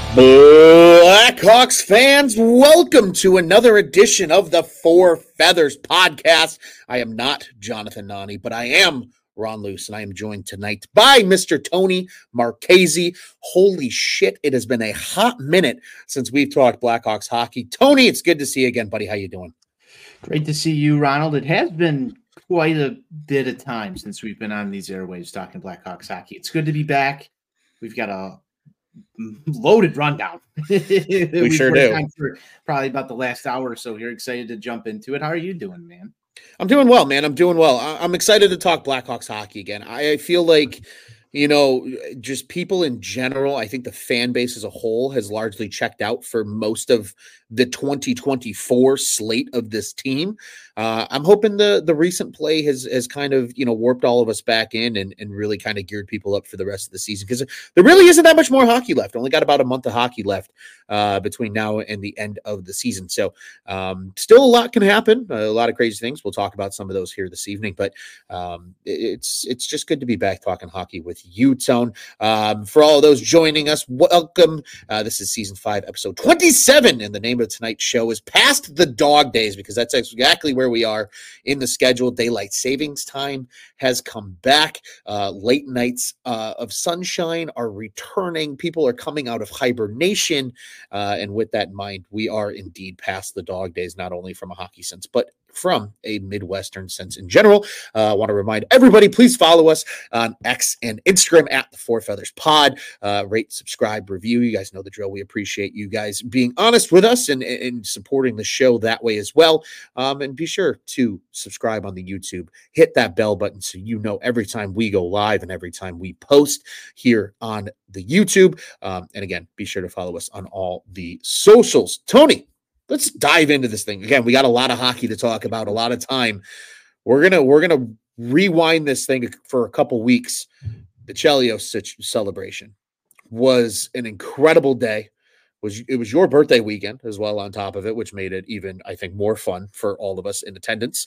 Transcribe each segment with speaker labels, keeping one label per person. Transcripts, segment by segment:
Speaker 1: Blackhawks fans, welcome to another edition of the Four Feathers podcast. I am not Jonathan Nani, but I am Ron Luce, and I am joined tonight by Mr. Tony Marchese. Holy shit, it has been a hot minute since we've talked Blackhawks hockey. Tony, it's good to see you again, buddy. How you doing?
Speaker 2: Great to see you, Ronald. It has been quite a bit of time since we've been on these airwaves talking Blackhawks hockey. It's good to be back. We've got a loaded rundown.
Speaker 1: We sure do.
Speaker 2: For probably about the last hour or so here. Excited to jump into it. How are you doing, man?
Speaker 1: I'm doing well, man. I'm doing well. I'm excited to talk Blackhawks hockey again. I feel like, just people in general, I think the fan base as a whole has largely checked out for most of the 2024 slate of this team. I'm hoping the recent play has kind of, warped all of us back in and really kind of geared people up for the rest of the season, because there really isn't that much more hockey left. Only got about a month of hockey left between now and the end of the season. So still a lot can happen, a lot of crazy things. We'll talk about some of those here this evening, but it's just good to be back talking hockey with you, Tone. For all of those joining us, welcome. This is season 5, episode 27, and the name of tonight's show is Past the Dog Days, because that's exactly where we are in the schedule. Daylight savings time has come back. Late nights of sunshine are returning. People are coming out of hibernation. And with that in mind, we are indeed past the dog days, not only from a hockey sense, but from a Midwestern sense in general. I want to remind everybody, please follow us on X and Instagram at the Four Feathers Pod. Rate, subscribe, review. You guys know the drill. We appreciate you guys being honest with us and supporting the show that way as well. And be sure to subscribe on the YouTube. Hit that bell button so you know every time we go live and every time we post here on the YouTube. And again, be sure to follow us on all the socials. Tony, let's dive into this thing. Again, we got a lot of hockey to talk about, a lot of time. We're gonna rewind this thing for a couple weeks. The Chelios celebration was an incredible day. It was your birthday weekend as well on top of it, which made it even, I think, more fun for all of us in attendance.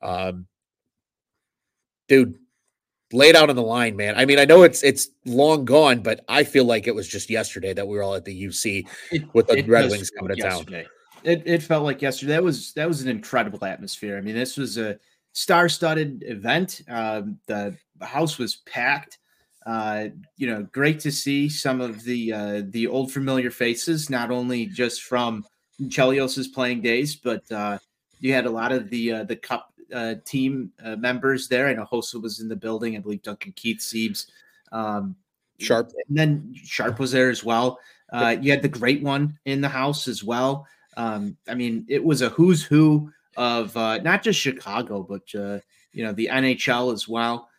Speaker 1: Dude, laid out on the line, man. I mean, I know it's long gone, but I feel like it was just yesterday that we were all at the UC with the Red Wings coming to town.
Speaker 2: It felt like yesterday. That was an incredible atmosphere. I mean, this was a star-studded event. The house was packed. Great to see some of the old familiar faces, not only just from Chelios' playing days, but you had a lot of the Cup team members there. I know Hossa was in the building. I believe Duncan Keith, Siebes,
Speaker 1: Sharp,
Speaker 2: and then Sharp was there as well. You had the Great One in the house as well. I mean, it was a who's who of not just Chicago, but the NHL as well.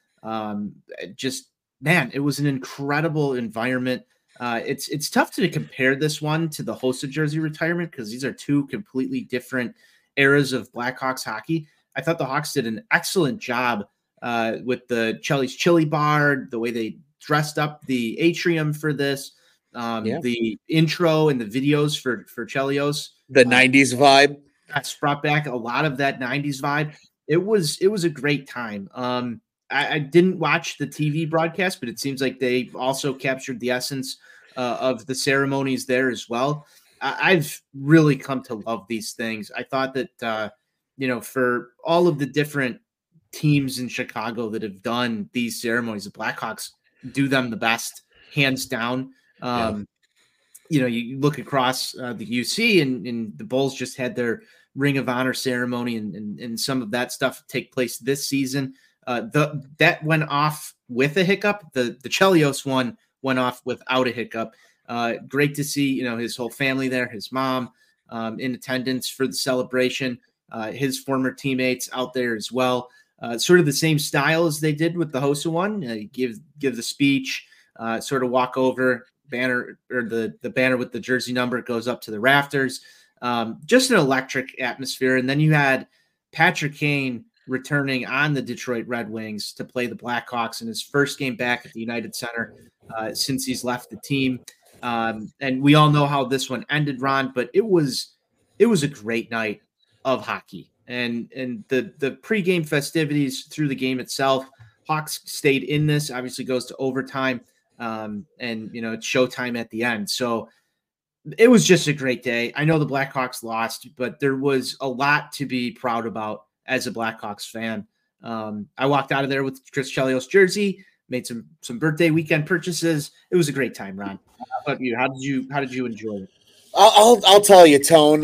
Speaker 2: Man, it was an incredible environment. It's tough to compare this one to the Hossa jersey retirement, because these are two completely different eras of Blackhawks hockey. I thought the Hawks did an excellent job with the Chelly's Chili Bar, the way they dressed up the atrium for this, the intro and the videos for Chelios.
Speaker 1: The 90s vibe.
Speaker 2: That's brought back a lot of that 90s vibe. It was a great time. I didn't watch the TV broadcast, but it seems like they also captured the essence of the ceremonies there as well. I've really come to love these things. I thought that, for all of the different teams in Chicago that have done these ceremonies, the Blackhawks do them the best, hands down. You look across the UC and the Bulls just had their Ring of Honor ceremony and some of that stuff take place this season. That went off with a hiccup. The Chelios one went off without a hiccup. Great to see, his whole family there, his mom in attendance for the celebration, his former teammates out there as well. Sort of the same style as they did with the Hossa one. Give the speech, sort of walk over, banner, or the banner with the jersey number goes up to the rafters. Just an electric atmosphere. And then you had Patrick Kane returning on the Detroit Red Wings to play the Blackhawks in his first game back at the United Center since he's left the team. And we all know how this one ended, Ron, but it was a great night of hockey. And the pregame festivities through the game itself, Hawks stayed in this, obviously goes to overtime. And it's showtime at the end. So It was just a great day. I know the Blackhawks lost, but there was a lot to be proud about as a Blackhawks fan. I walked out of there with Chris Chelios jersey, made some birthday weekend purchases. It was a great time, Ron. How about you? How did you enjoy it?
Speaker 1: I'll tell you, Tone.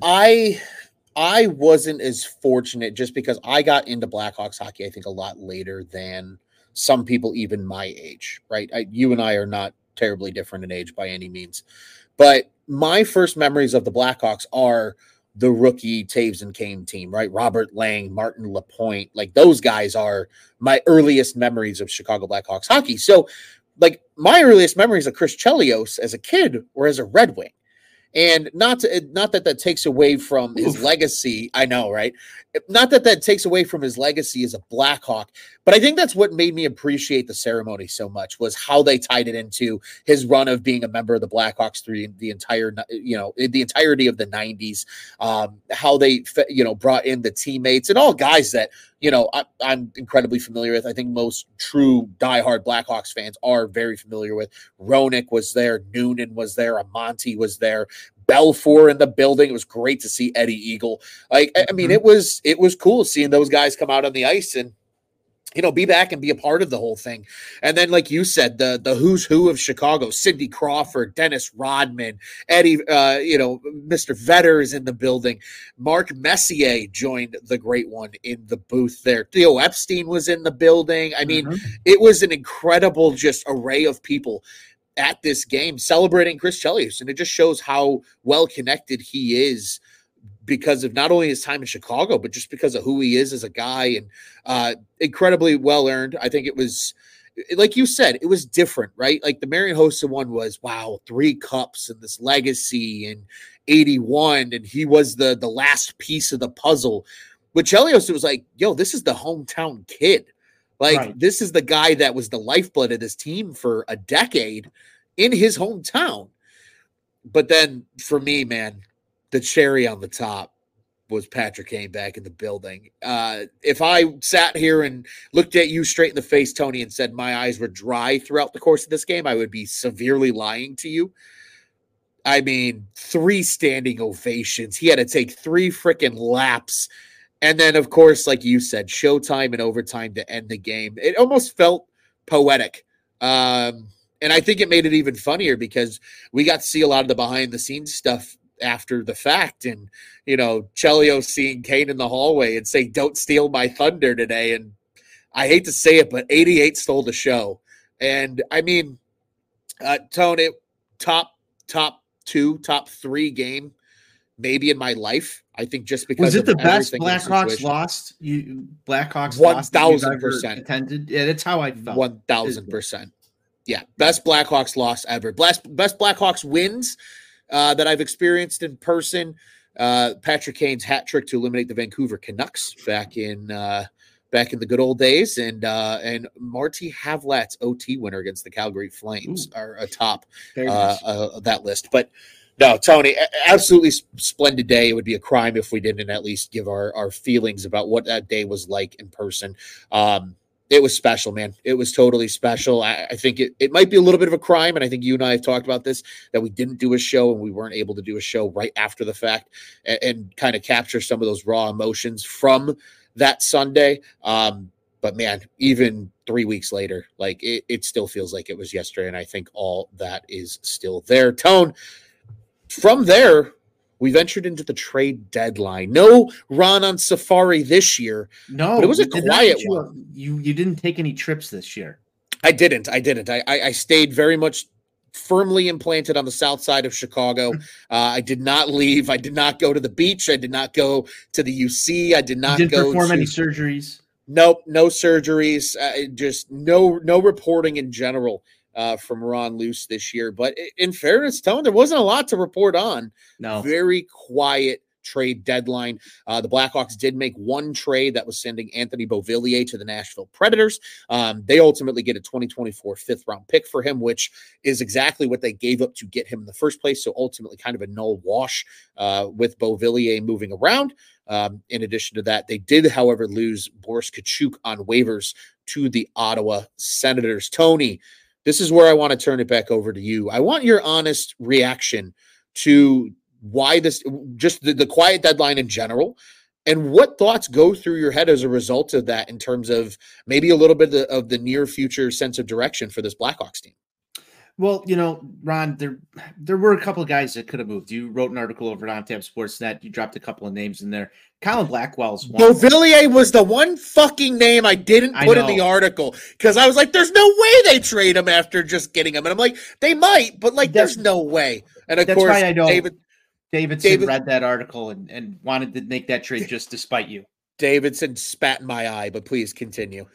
Speaker 1: I wasn't as fortunate just because I got into Blackhawks hockey, I think, a lot later than some people even my age, right? You and I are not terribly different in age by any means. But my first memories of the Blackhawks are the rookie Taves and Kane team, right? Robert Lang, Martin Lapointe, like those guys are my earliest memories of Chicago Blackhawks hockey. So, like my earliest memories of Chris Chelios as a kid were as a Red Wing. And not that takes away from his legacy. I know, right? Not that takes away from his legacy as a Blackhawk, but I think that's what made me appreciate the ceremony so much was how they tied it into his run of being a member of the Blackhawks through the entire, the entirety of the 90s. How they, brought in the teammates and all guys that, I'm incredibly familiar with. I think most true diehard Blackhawks fans are very familiar with. Roenick was there. Noonan was there. Amonte was there. Belfour in the building. It was great to see Eddie Eagle. Like, I mean, it was cool seeing those guys come out on the ice and, be back and be a part of the whole thing. And then, like you said, the who's who of Chicago, Sidney Crawford, Dennis Rodman, Eddie, Mr. Vetter is in the building. Mark Messier joined the great one in the booth there. Theo Epstein was in the building. I mean, it was an incredible just array of people at this game celebrating Chris Chelios. And it just shows how well connected he is because of not only his time in Chicago, but just because of who he is as a guy, and incredibly well earned. I think it was, like you said, it was different, right? Like the Marian Hossa one was, wow, 3 cups and this legacy and 81. And he was the last piece of the puzzle. With Chelios, it was like, yo, this is the hometown kid. Like, This is the guy that was the lifeblood of this team for a decade in his hometown. But then for me, man, the cherry on the top was Patrick Kane back in the building. If I sat here and looked at you straight in the face, Tony, and said my eyes were dry throughout the course of this game, I would be severely lying to you. I mean, 3 standing ovations. He had to take 3 freaking laps. And then, of course, like you said, showtime and overtime to end the game. It almost felt poetic. And I think it made it even funnier because we got to see a lot of the behind-the-scenes stuff after the fact. And, Chelios seeing Kane in the hallway and say, "Don't steal my thunder today." And I hate to say it, but 88 stole the show. And, I mean, Tone, top 2, top 3 game maybe in my life. I think just because
Speaker 2: was it the best Blackhawks lost? Blackhawks
Speaker 1: 1,000%
Speaker 2: attended. Yeah, that's how I felt.
Speaker 1: 1,000%. Yeah, best Blackhawks loss ever. Best Blackhawks wins that I've experienced in person. Patrick Kane's hat trick to eliminate the Vancouver Canucks back in the good old days, and Marty Havlat's OT winner against the Calgary Flames are atop that list. But no, Tony, absolutely splendid day. It would be a crime if we didn't at least give our feelings about what that day was like in person. It was special, man. It was totally special. I think it might be a little bit of a crime, and I think you and I have talked about this, that we didn't do a show and we weren't able to do a show right after the fact and kind of capture some of those raw emotions from that Sunday. But man, even 3 weeks later, like it still feels like it was yesterday, and I think all that is still there. Tone, from there, we ventured into the trade deadline. No Ron on safari this year.
Speaker 2: No,
Speaker 1: but it was a quiet one.
Speaker 2: You didn't take any trips this year.
Speaker 1: I didn't. I stayed very much firmly implanted on the south side of Chicago. I did not leave. I did not go to the beach. I did not go to the UC. I did not go
Speaker 2: perform any surgeries.
Speaker 1: Nope, no surgeries. Just no reporting in general from Ron Luce this year. But in fairness, Tone, there wasn't a lot to report on.
Speaker 2: No.
Speaker 1: Very quiet trade deadline. The Blackhawks did make one trade that was sending Anthony Beauvillier to the Nashville Predators. They ultimately get a 2024 5th-round pick for him, which is exactly what they gave up to get him in the first place. So ultimately kind of a null wash with Beauvillier moving around. In addition to that, they did, however, lose Boris Kachuk on waivers to the Ottawa Senators. Tony, this is where I want to turn it back over to you. I want your honest reaction to why this, just the quiet deadline in general, and what thoughts go through your head as a result of that in terms of maybe a little bit of the near future sense of direction for this Blackhawks team?
Speaker 2: Well, Ron, there were a couple of guys that could have moved. You wrote an article over at OnTap Sportsnet. You dropped a couple of names in there. Colin Blackwell's one.
Speaker 1: Beauvillier was the one fucking name I didn't put in the article because I was like, there's no way they trade him after just getting him. And I'm like, they might, but like, there's no way. And of course,
Speaker 2: why I know Davidson read that article and wanted to make that trade just to spite you.
Speaker 1: Davidson spat in my eye, but please continue.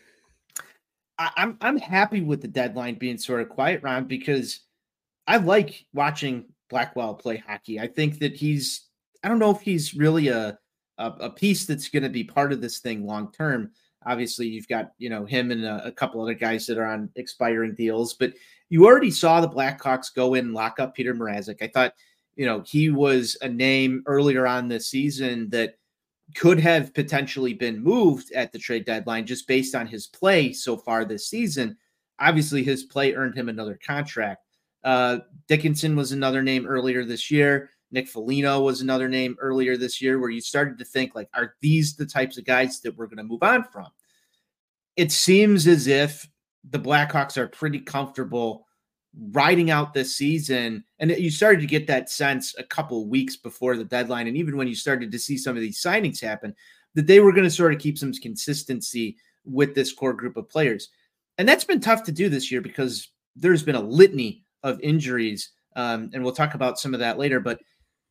Speaker 2: I'm happy with the deadline being sort of quiet, Ron, because I like watching Blackwell play hockey. I think that I don't know if he's really a piece that's going to be part of this thing long term. Obviously, you've got him and a couple other guys that are on expiring deals, but you already saw the Blackhawks go in and lock up Peter Mrazek. I thought he was a name earlier on this season that could have potentially been moved at the trade deadline just based on his play so far this season. Obviously, his play earned him another contract. Dickinson was another name earlier this year. Nick Foligno was another name earlier this year where you started to think, like, are these the types of guys that we're going to move on from? It seems as if the Blackhawks are pretty comfortable riding out this season. And you started to get that sense a couple of weeks before the deadline. And even when you started to see some of these signings happen, that they were going to sort of keep some consistency with this core group of players. And that's been tough to do this year because there's been a litany of injuries. And we'll talk about some of that later, but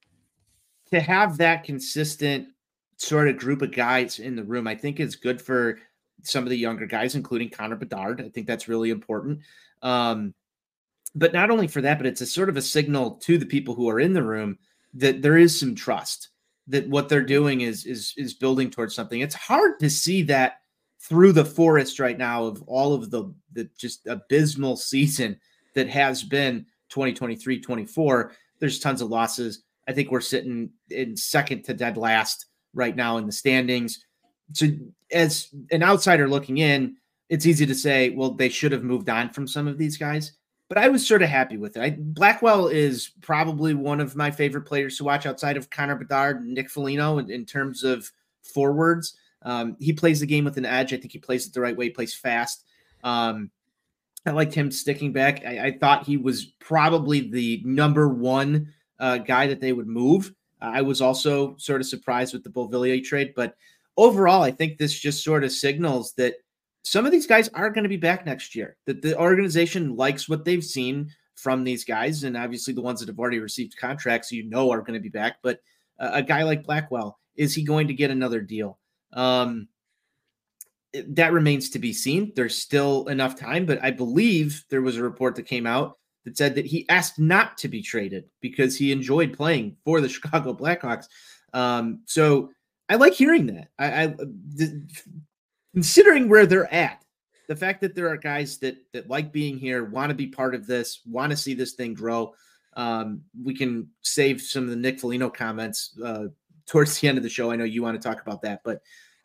Speaker 2: to have that consistent sort of group of guys in the room, I think is good for some of the younger guys, including Connor Bedard. I think that's really important. But not only for that, but it's a sort of a signal to the people who are in the room that there is some trust, that what they're doing is building towards something. It's hard to see that through the forest right now of all of the just abysmal season that has been 2023-24. There's tons of losses. I think we're sitting in second to dead last right now in the standings. So as an outsider looking in, it's easy to say, well, they should have moved on from some of these guys. But I was sort of happy with it. Blackwell is probably one of my favorite players to watch outside of Connor Bedard and Nick Foligno in terms of forwards. He plays the game with an edge. I think he plays it the right way. He plays fast. I liked him sticking back. I thought he was probably the number one guy that they would move. I was also sort of surprised with the Beauvillier trade. But overall, I think this just sort of signals that some of these guys are going to be back next year, that the organization likes what they've seen from these guys. And obviously the ones that have already received contracts, are going to be back. But a guy like Blackwell, is he going to get another deal? That remains to be seen. There's still enough time, but I believe there was a report that came out that said that he asked not to be traded because he enjoyed playing for the Chicago Blackhawks. So I like hearing that. Considering where they're at, the fact that there are guys that like being here, want to be part of this, want to see this thing grow. We can save some of the Nick Foligno comments towards the end of the show. I know you want to talk about that, but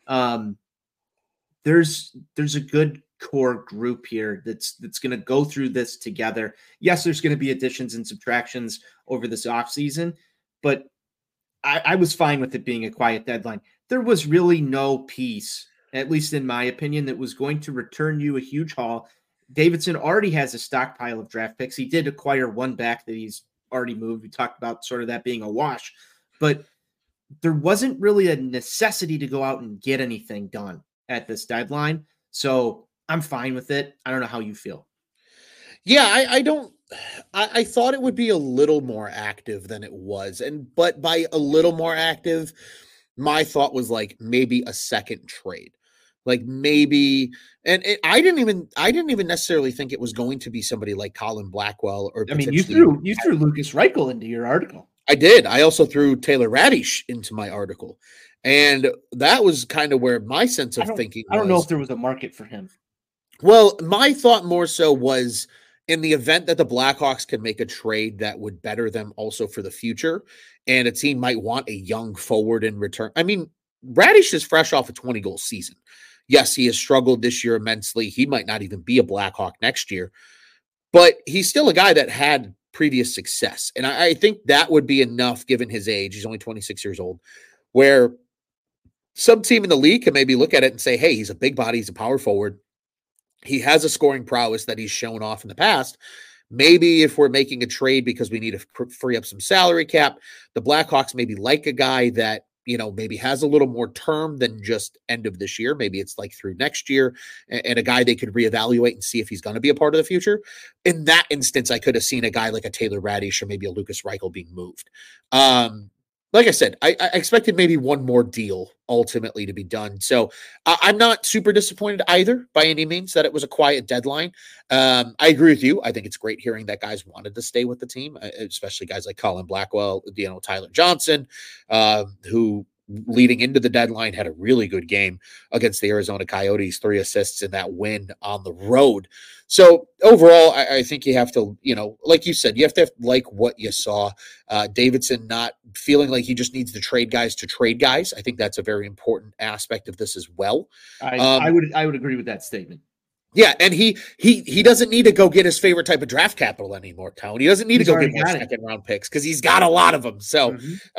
Speaker 2: there's a good core group here that's going to go through this together. Yes, there's going to be additions and subtractions over this offseason, but I was fine with it being a quiet deadline. There was really no piece, at least in my opinion, that was going to return you a huge haul. Davidson already has a stockpile of draft picks. He did acquire one back that he's already moved. We talked about sort of that being a wash, but there wasn't really a necessity to go out and get anything done at this deadline. So I'm fine with it. I don't know how you feel.
Speaker 1: Yeah, I thought it would be a little more active than it was. But by a little more active, my thought was like maybe a second trade. Like maybe, I didn't even necessarily think it was going to be somebody like Colin Blackwell or.
Speaker 2: I mean, you threw Lucas Reichel into your article.
Speaker 1: I did. I also threw Taylor Radish into my article, and that was kind of where my sense of thinking.
Speaker 2: I don't know if there was a market for him.
Speaker 1: Well, my thought more so was in the event that the Blackhawks could make a trade that would better them also for the future, and a team might want a young forward in return. I mean, Radish is fresh off a 20-goal season. Yes, he has struggled this year immensely. He might not even be a Blackhawk next year, but he's still a guy that had previous success. And I think that would be enough given his age. He's only 26 years old, where some team in the league can maybe look at it and say, hey, he's a big body, he's a power forward. He has a scoring prowess that he's shown off in the past. Maybe if we're making a trade because we need to free up some salary cap, the Blackhawks maybe like a guy that, maybe has a little more term than just end of this year. Maybe it's like through next year, and a guy they could reevaluate and see if he's going to be a part of the future. In that instance, I could have seen a guy like a Taylor Radish or maybe a Lucas Reichel being moved. Like I said, I expected maybe one more deal ultimately to be done. So I'm not super disappointed either by any means that it was a quiet deadline. I agree with you. I think it's great hearing that guys wanted to stay with the team, especially guys like Colin Blackwell, Tyler Johnson, who leading into the deadline had a really good game against the Arizona Coyotes, 3 assists in that win on the road. So overall, I think you have to, like you said, you have to like what you saw. Davidson not feeling like he just needs to trade guys. I think that's a very important aspect of this as well.
Speaker 2: I would agree with that statement.
Speaker 1: Yeah, and he doesn't need to go get his favorite type of draft capital anymore, Tone. He doesn't need to go get more second-round picks because he's got a lot of them. So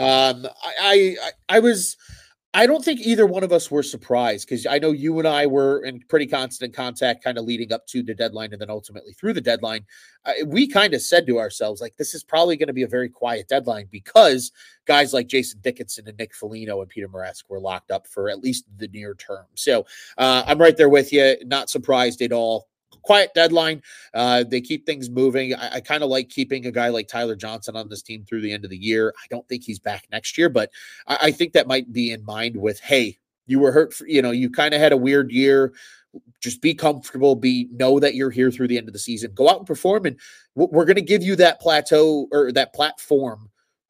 Speaker 1: I don't think either one of us were surprised because I know you and I were in pretty constant contact kind of leading up to the deadline and then ultimately through the deadline. We kind of said to ourselves, like, this is probably going to be a very quiet deadline because guys like Jason Dickinson and Nick Foligno and Peter Mrazek were locked up for at least the near term. So I'm right there with you. Not surprised at all. Quiet deadline. They keep things moving. I kind of like keeping a guy like Tyler Johnson on this team through the end of the year. I don't think he's back next year, but I think that might be in mind with, hey, you were hurt. You kind of had a weird year. Just be comfortable. Know that you're here through the end of the season. Go out and perform, and we're going to give you that plateau or that platform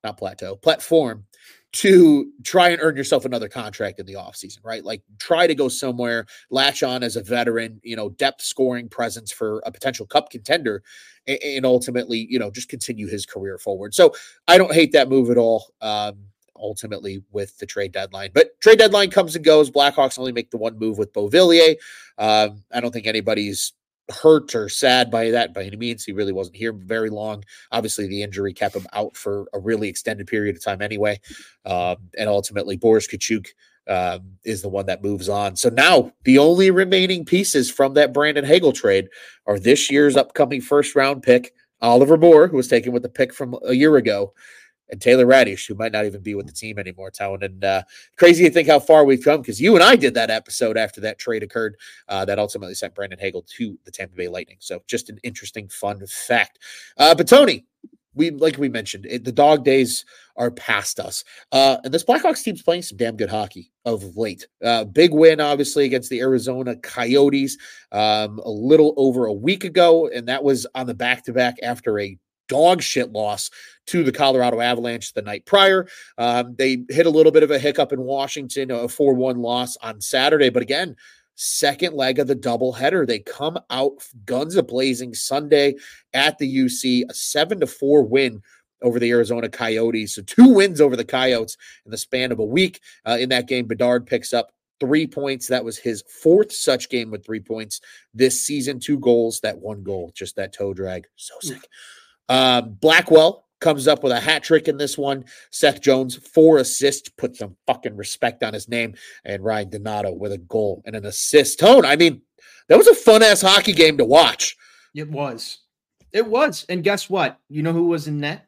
Speaker 1: to try and earn yourself another contract in the offseason, right? Like try to go somewhere, latch on as a veteran, depth scoring presence for a potential cup contender and ultimately, just continue his career forward. So I don't hate that move at all. Ultimately with the trade deadline, but trade deadline comes and goes. Blackhawks only make the one move with Beauvillier. I don't think anybody's hurt or sad by that by any means. He really wasn't here very long. Obviously the injury kept him out for a really extended period of time anyway. And ultimately Boris Kachuk is the one that moves on. So now the only remaining pieces from that Brandon Hagel trade are this year's upcoming first round pick, Oliver Moore, who was taken with the pick from a year ago, and Taylor Radish, who might not even be with the team anymore, Tone. And crazy to think how far we've come because you and I did that episode after that trade occurred that ultimately sent Brandon Hagel to the Tampa Bay Lightning. So just an interesting, fun fact. But Tony, like we mentioned, the dog days are past us. And this Blackhawks team's playing some damn good hockey of late. Big win, obviously, against the Arizona Coyotes a little over a week ago. And that was on the back-to-back after a dog shit loss to the Colorado Avalanche the night prior. They hit a little bit of a hiccup in Washington, a 4-1 loss on Saturday. But again, second leg of the doubleheader. They come out guns a-blazing Sunday at the UC, a 7-4 win over the Arizona Coyotes. So 2 wins over the Coyotes in the span of a week. In that game, Bedard picks up 3 points. That was his 4th such game with 3 points this season. 2 goals, that 1 goal, just that toe drag. So sick. Blackwell comes up with a hat trick in this one. Seth Jones, 4 assists, put some fucking respect on his name. And Ryan Donato with a goal and an assist. Tone, I mean, that was a fun-ass hockey game to watch.
Speaker 2: It was. And guess what? You know who was in net?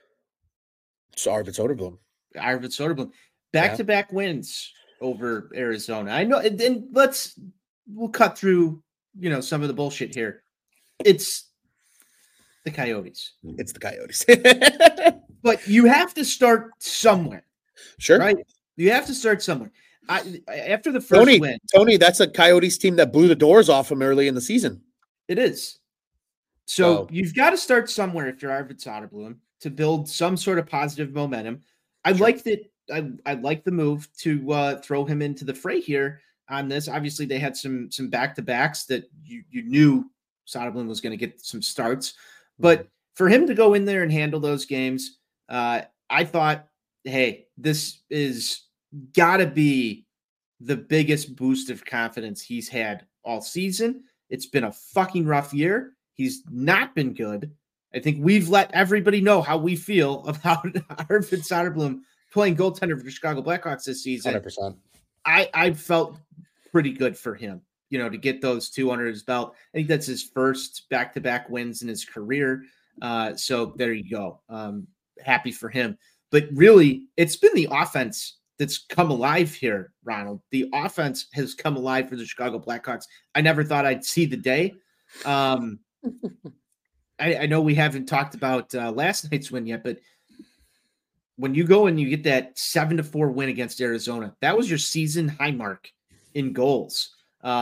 Speaker 1: It's Arvid
Speaker 2: Soderblom. Back-to-back wins over Arizona. I know, and we'll cut through, some of the bullshit here. It's the Coyotes.
Speaker 1: It's the Coyotes.
Speaker 2: But you have to start somewhere.
Speaker 1: Sure.
Speaker 2: Right? You have to start somewhere. After the first win.
Speaker 1: Tony, that's a Coyotes team that blew the doors off them early in the season.
Speaker 2: It is. So you've got to start somewhere if you're Arvid Soderblom to build some sort of positive momentum. I like that. I like the move to throw him into the fray here on this. Obviously, they had some back-to-backs that you knew Soderblom was going to get some starts. But for him to go in there and handle those games, I thought, hey, this is got to be the biggest boost of confidence he's had all season. It's been a fucking rough year. He's not been good. I think we've let everybody know how we feel about Arvid Soderblom playing goaltender for the Chicago Blackhawks this season.
Speaker 1: 100%.
Speaker 2: I felt pretty good for him, to get those two under his belt. I think that's his first back-to-back wins in his career. So there you go. Happy for him. But really, it's been the offense that's come alive here, Ronald. The offense has come alive for the Chicago Blackhawks. I never thought I'd see the day. I know we haven't talked about last night's win yet, but when you go and you get that 7-4 win against Arizona, that was your season high mark in goals.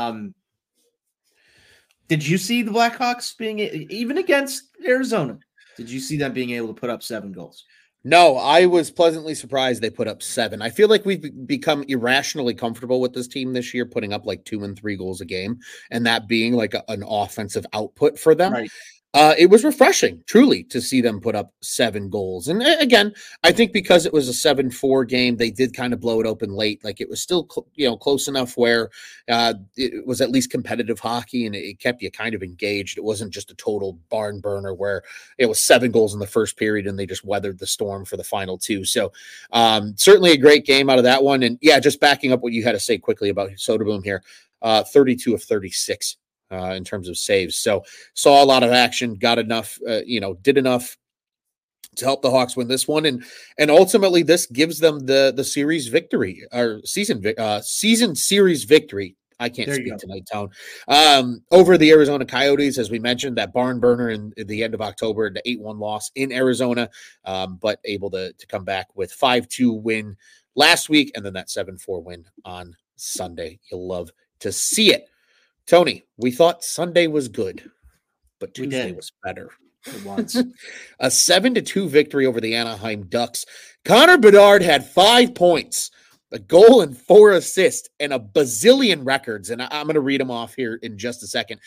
Speaker 2: Did you see the Blackhawks being, even against Arizona, did you see them being able to put up 7 goals?
Speaker 1: No, I was pleasantly surprised they put up 7. I feel like we've become irrationally comfortable with this team this year, putting up like 2 and 3 goals a game, and that being like an offensive output for them.
Speaker 2: Right.
Speaker 1: It was refreshing, truly, to see them put up 7 goals. And again, I think because it was a 7-4 game, they did kind of blow it open late. Like it was still, close enough where it was at least competitive hockey, and it kept you kind of engaged. It wasn't just a total barn burner where it was 7 goals in the first period and they just weathered the storm for the final 2. So certainly a great game out of that one. And yeah, just backing up what you had to say quickly about Soderblom here, 32 of 36. In terms of saves. So saw a lot of action, got enough, did enough to help the Hawks win this one. And ultimately this gives them the series victory or season series victory. I can't speak tonight, Town. Over the Arizona Coyotes, as we mentioned, that barn burner in the end of October, the 8-1 loss in Arizona, but able to come back with 5-2 win last week. And then that 7-4 win on Sunday. You'll love to see it. Tony, we thought Sunday was good, but Tuesday was better.
Speaker 2: It was.
Speaker 1: A 7-2 victory over the Anaheim Ducks. Connor Bedard had 5 points, a goal and 4 assists, and a bazillion records. And I'm going to read them off here in just a second.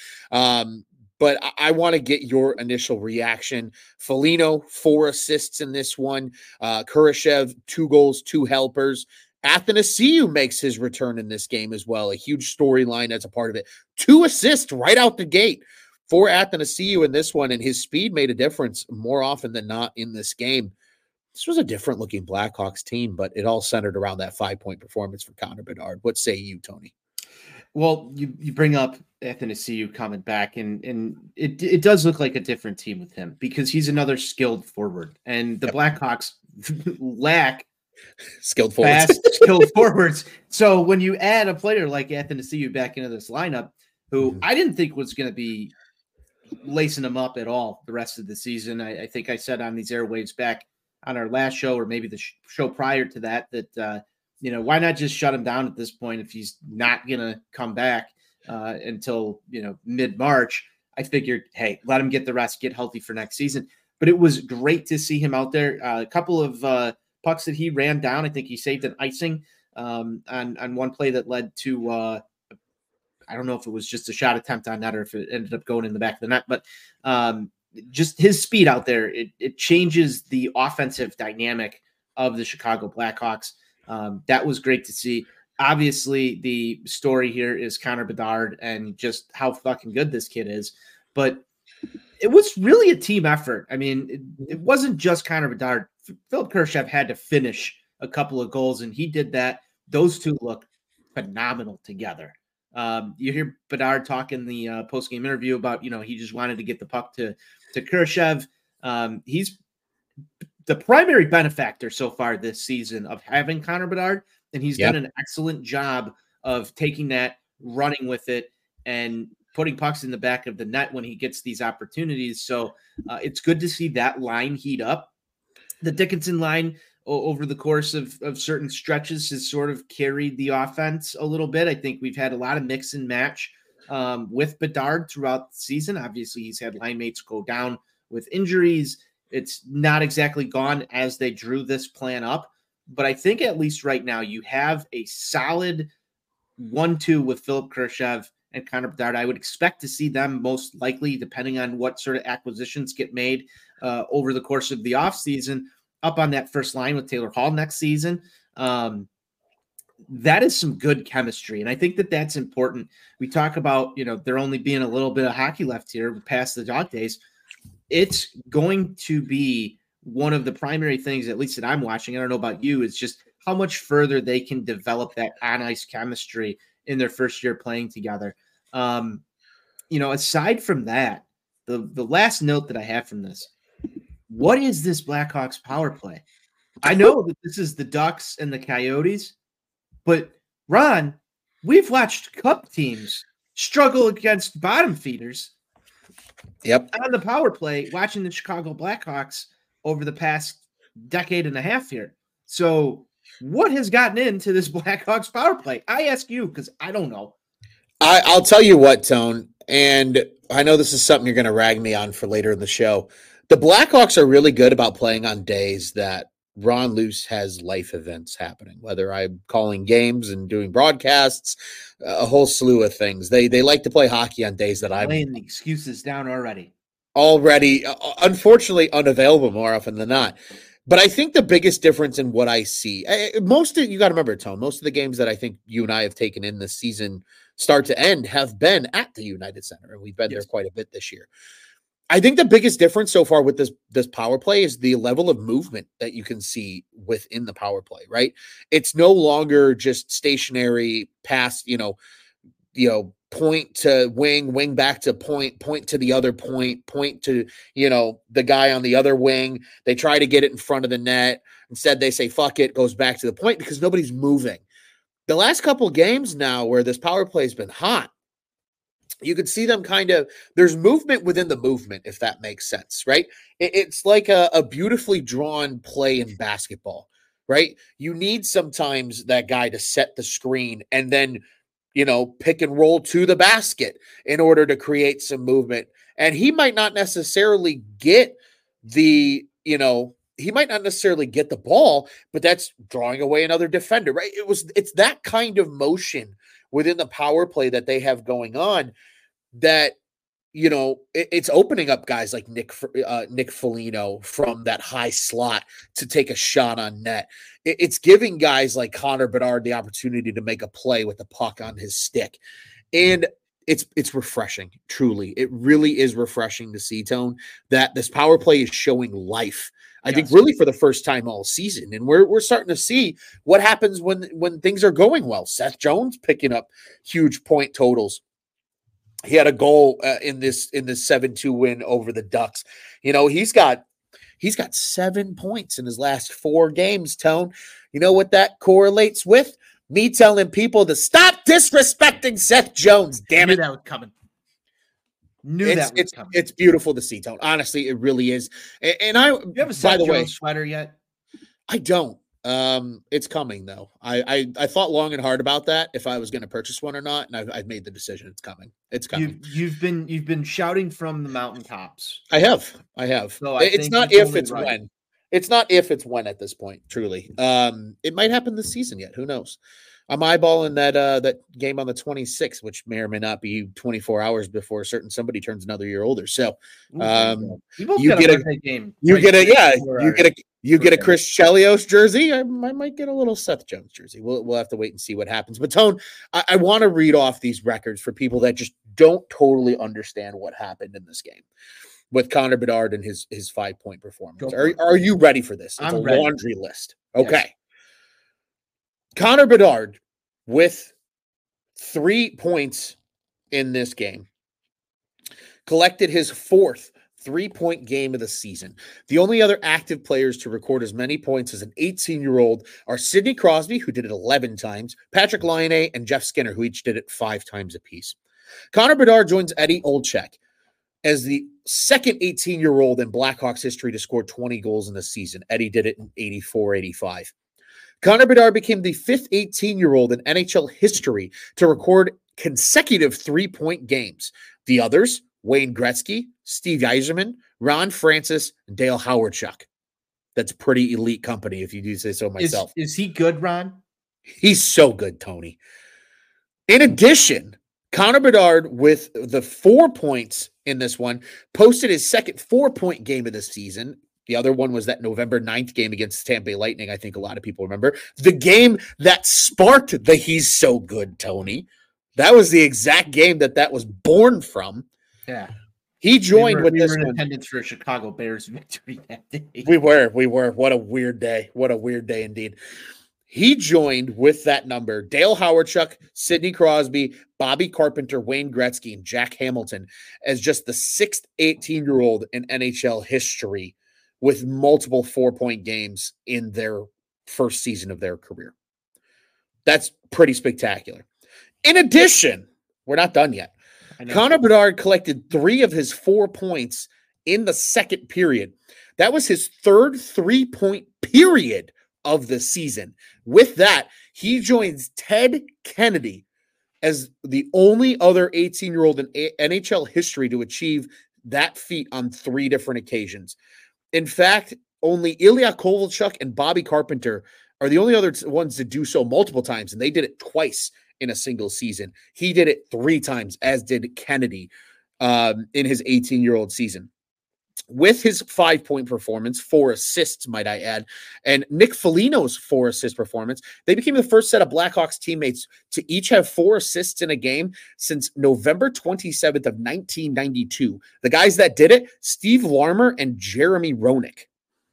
Speaker 1: But I want to get your initial reaction. Foligno, 4 assists in this one. Kurashev, 2 goals, 2 helpers. Athanasiou makes his return in this game as well. A huge storyline as a part of it. 2 assists right out the gate for Athanasiou in this one, and his speed made a difference more often than not in this game. This was a different-looking Blackhawks team, but it all centered around that 5-point performance for Connor Bedard. What say you, Tony?
Speaker 2: Well, you bring up Athanasiou coming back, and it does look like a different team with him because he's another skilled forward, and the Blackhawks lack
Speaker 1: skilled forwards.
Speaker 2: Fast, skilled forwards. So when you add a player like Athanasiou back into this lineup, who I didn't think was going to be lacing them up at all the rest of the season. I think I said on these airwaves back on our last show, or maybe the show prior to that, why not just shut him down at this point if he's not going to come back until, mid-March. I figured, hey, let him get the rest, get healthy for next season. But it was great to see him out there. A couple of pucks that he ran down. I think he saved an icing on one play that led to I don't know if it was just a shot attempt on net or if it ended up going in the back of the net, but just his speed out there, it changes the offensive dynamic of the Chicago Blackhawks. That was great to see. Obviously, the story here is Connor Bedard and just how fucking good this kid is, but it was really a team effort. I mean, it wasn't just Connor Bedard. Philip Kurashev had to finish a couple of goals, and he did that. Those two look phenomenal together. You hear Bedard talk in the post-game interview about, he just wanted to get the puck to Kurashev. He's the primary benefactor so far this season of having Connor Bedard, and he's done an excellent job of taking that, running with it, and putting pucks in the back of the net when he gets these opportunities. So it's good to see that line heat up. The Dickinson line over the course of certain stretches has sort of carried the offense a little bit. I think we've had a lot of mix and match with Bedard throughout the season. Obviously, he's had line mates go down with injuries. It's not exactly gone as they drew this plan up. But I think at least right now you have a solid 1-2 with Philip Kurashev and Connor Bedard. I would expect to see them most likely, depending on what sort of acquisitions get made over the course of the offseason, up on that first line with Taylor Hall next season. That is some good chemistry. And I think that that's important. We talk about, there only being a little bit of hockey left here past the dog days. it's going to be one of the primary things, at least that I'm watching. I don't know about you, is just how much further they can develop that on ice chemistry in their first year playing together. Aside from that, the last note that I have from this, what is this Blackhawks power play? I know that this is the Ducks and the Coyotes, but Ron, we've watched Cup teams struggle against bottom feeders.
Speaker 1: Yep.
Speaker 2: On the power play, watching the Chicago Blackhawks over the past decade and a half here. So what has gotten into this Blackhawks power play? I ask you because I don't know.
Speaker 1: I'll tell you what, Tone, and I know this is something you're going to rag me on for later in the show. The Blackhawks are really good about playing on days that Ron Luce has life events happening, whether I'm calling games and doing broadcasts, a whole slew of things. They like to play hockey on days that I'm
Speaker 2: laying the excuses down already,
Speaker 1: unfortunately unavailable more often than not. But I think the biggest difference in what I see, you got to remember, Tone, most of the games that I think you and I have taken in this season, start to end, have been at the United Center, and we've been there quite a bit this year. I think the biggest difference so far with this power play is the level of movement that you can see within the power play, right? It's no longer just stationary pass, point to wing back to point to the other point to, the guy on the other wing. They try to get it in front of the net. Instead, they say, fuck it, goes back to the point because nobody's moving. The last couple of games now where this power play has been hot, you could see them there's movement within the movement, if that makes sense, right? It's like a beautifully drawn play in basketball, right? You need sometimes that guy to set the screen and then, pick and roll to the basket in order to create some movement. And he might not necessarily get the ball, but that's drawing away another defender, right? It's that kind of motion within the power play that they have going on that, it's opening up guys like Nick Foligno from that high slot to take a shot on net. It's giving guys like Connor Bedard the opportunity to make a play with the puck on his stick. And it's refreshing, truly. It really is refreshing to see, Tone, that this power play is showing life. I think really for the first time all season. And we're starting to see what happens when things are going well. Seth Jones picking up huge point totals. He had a goal in this 7-2 win over the Ducks. He's got 7 points in his last 4 games, Tone. You know what that correlates with? Me telling people to stop disrespecting Seth Jones. Damn it.
Speaker 2: That was coming. That was coming.
Speaker 1: It's beautiful to see, Tone. Honestly, it really is. And
Speaker 2: you have a Seth Jones sweater yet?
Speaker 1: I don't. It's coming though. I thought long and hard about that if I was going to purchase one or not, and I've made the decision. It's coming. It's coming.
Speaker 2: You've been shouting from the mountaintops.
Speaker 1: I have.
Speaker 2: So
Speaker 1: it's not if, it's right. When. It's not if, it's when at this point. Truly, it might happen this season yet. Who knows? I'm eyeballing that game on the 26th, which may or may not be 24 hours before somebody turns another year older. So, you get a Chris Chelios jersey. I might get a little Seth Jones jersey. We'll have to wait and see what happens. But Tone, I want to read off these records for people that just don't totally understand what happened in this game with Connor Bedard and his 5-point performance. Are you ready for this? It's a laundry list. Okay. Yes. Connor Bedard with 3 points in this game collected his 4th 3-point game of the season. The only other active players to record as many points as an 18-year-old are Sidney Crosby, who did it 11 times, Patrick Laine, and Jeff Skinner, who each did it 5 times apiece. Connor Bedard joins Eddie Olczyk as the second 18-year-old in Blackhawks history to score 20 goals in the season. Eddie did it in 84-85. Connor Bedard became the 5th 18-year-old in NHL history to record consecutive 3-point games. The others, Wayne Gretzky, Steve Yzerman, Ron Francis, and Dale Hawerchuk. That's pretty elite company, if you do say so myself.
Speaker 2: Is he good, Ron?
Speaker 1: He's so good, Tony. In addition, Connor Bedard, with the 4 points in this one, posted his second 4-point game of the season. The other one was that November 9th game against the Tampa Bay Lightning. I think a lot of people remember the game that sparked the "He's so good," Tony. That was the exact game that was born from.
Speaker 2: Yeah.
Speaker 1: He joined with
Speaker 2: we
Speaker 1: this
Speaker 2: were in
Speaker 1: one.
Speaker 2: attendance for a Chicago Bears victory that day.
Speaker 1: We were. What a weird day. What a weird day indeed. He joined with that number Dale Howardchuk, Sidney Crosby, Bobby Carpenter, Wayne Gretzky, and Jack Hamilton as just the sixth 18-year-old in NHL history with multiple 4-point games in their first season of their career. That's pretty spectacular. In addition, we're not done yet. Connor Bedard collected 3 of his 4 points in the second period. That was his third 3-point period of the season. With that, he joins Ted Kennedy as the only other 18-year-old in NHL history to achieve that feat on 3 different occasions. In fact, only Ilya Kovalchuk and Bobby Carpenter are the only other ones to do so multiple times, and they did it twice in a single season. He did it 3 times, as did Kennedy in his 18-year-old season. With his 5-point performance, 4 assists, might I add, and Nick Foligno's 4-assist performance, they became the first set of Blackhawks teammates to each have 4 assists in a game since November 27th of 1992. The guys that did it, Steve Larmer and Jeremy Roenick.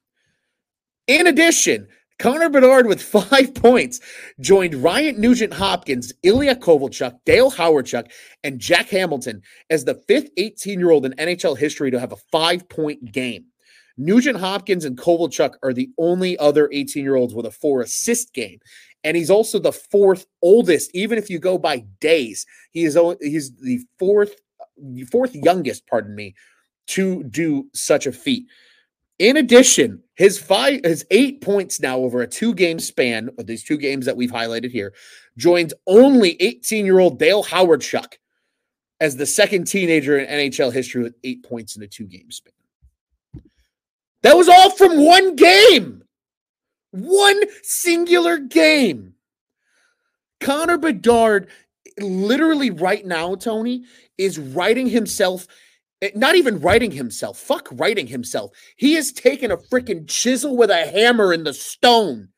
Speaker 1: In addition, Connor Bedard with 5 points joined Ryan Nugent-Hopkins, Ilya Kovalchuk, Dale Howardchuk, and Jack Hamilton as the 5th 18-year-old in NHL history to have a 5-point game. Nugent-Hopkins and Kovalchuk are the only other 18-year-olds with a 4-assist game. And he's also the 4th oldest, even if you go by days. He's the fourth youngest, to do such a feat. In addition, his 8 points now over a 2-game span of these 2 games that we've highlighted here joins only 18-year-old Dale Howardchuk as the second teenager in NHL history with 8 points in a 2-game span. That was all from one game. One singular game. Connor Bedard, literally right now, Tony, is writing himself. Not even writing himself. Fuck writing himself. He has taken a freaking chisel with a hammer in the stone.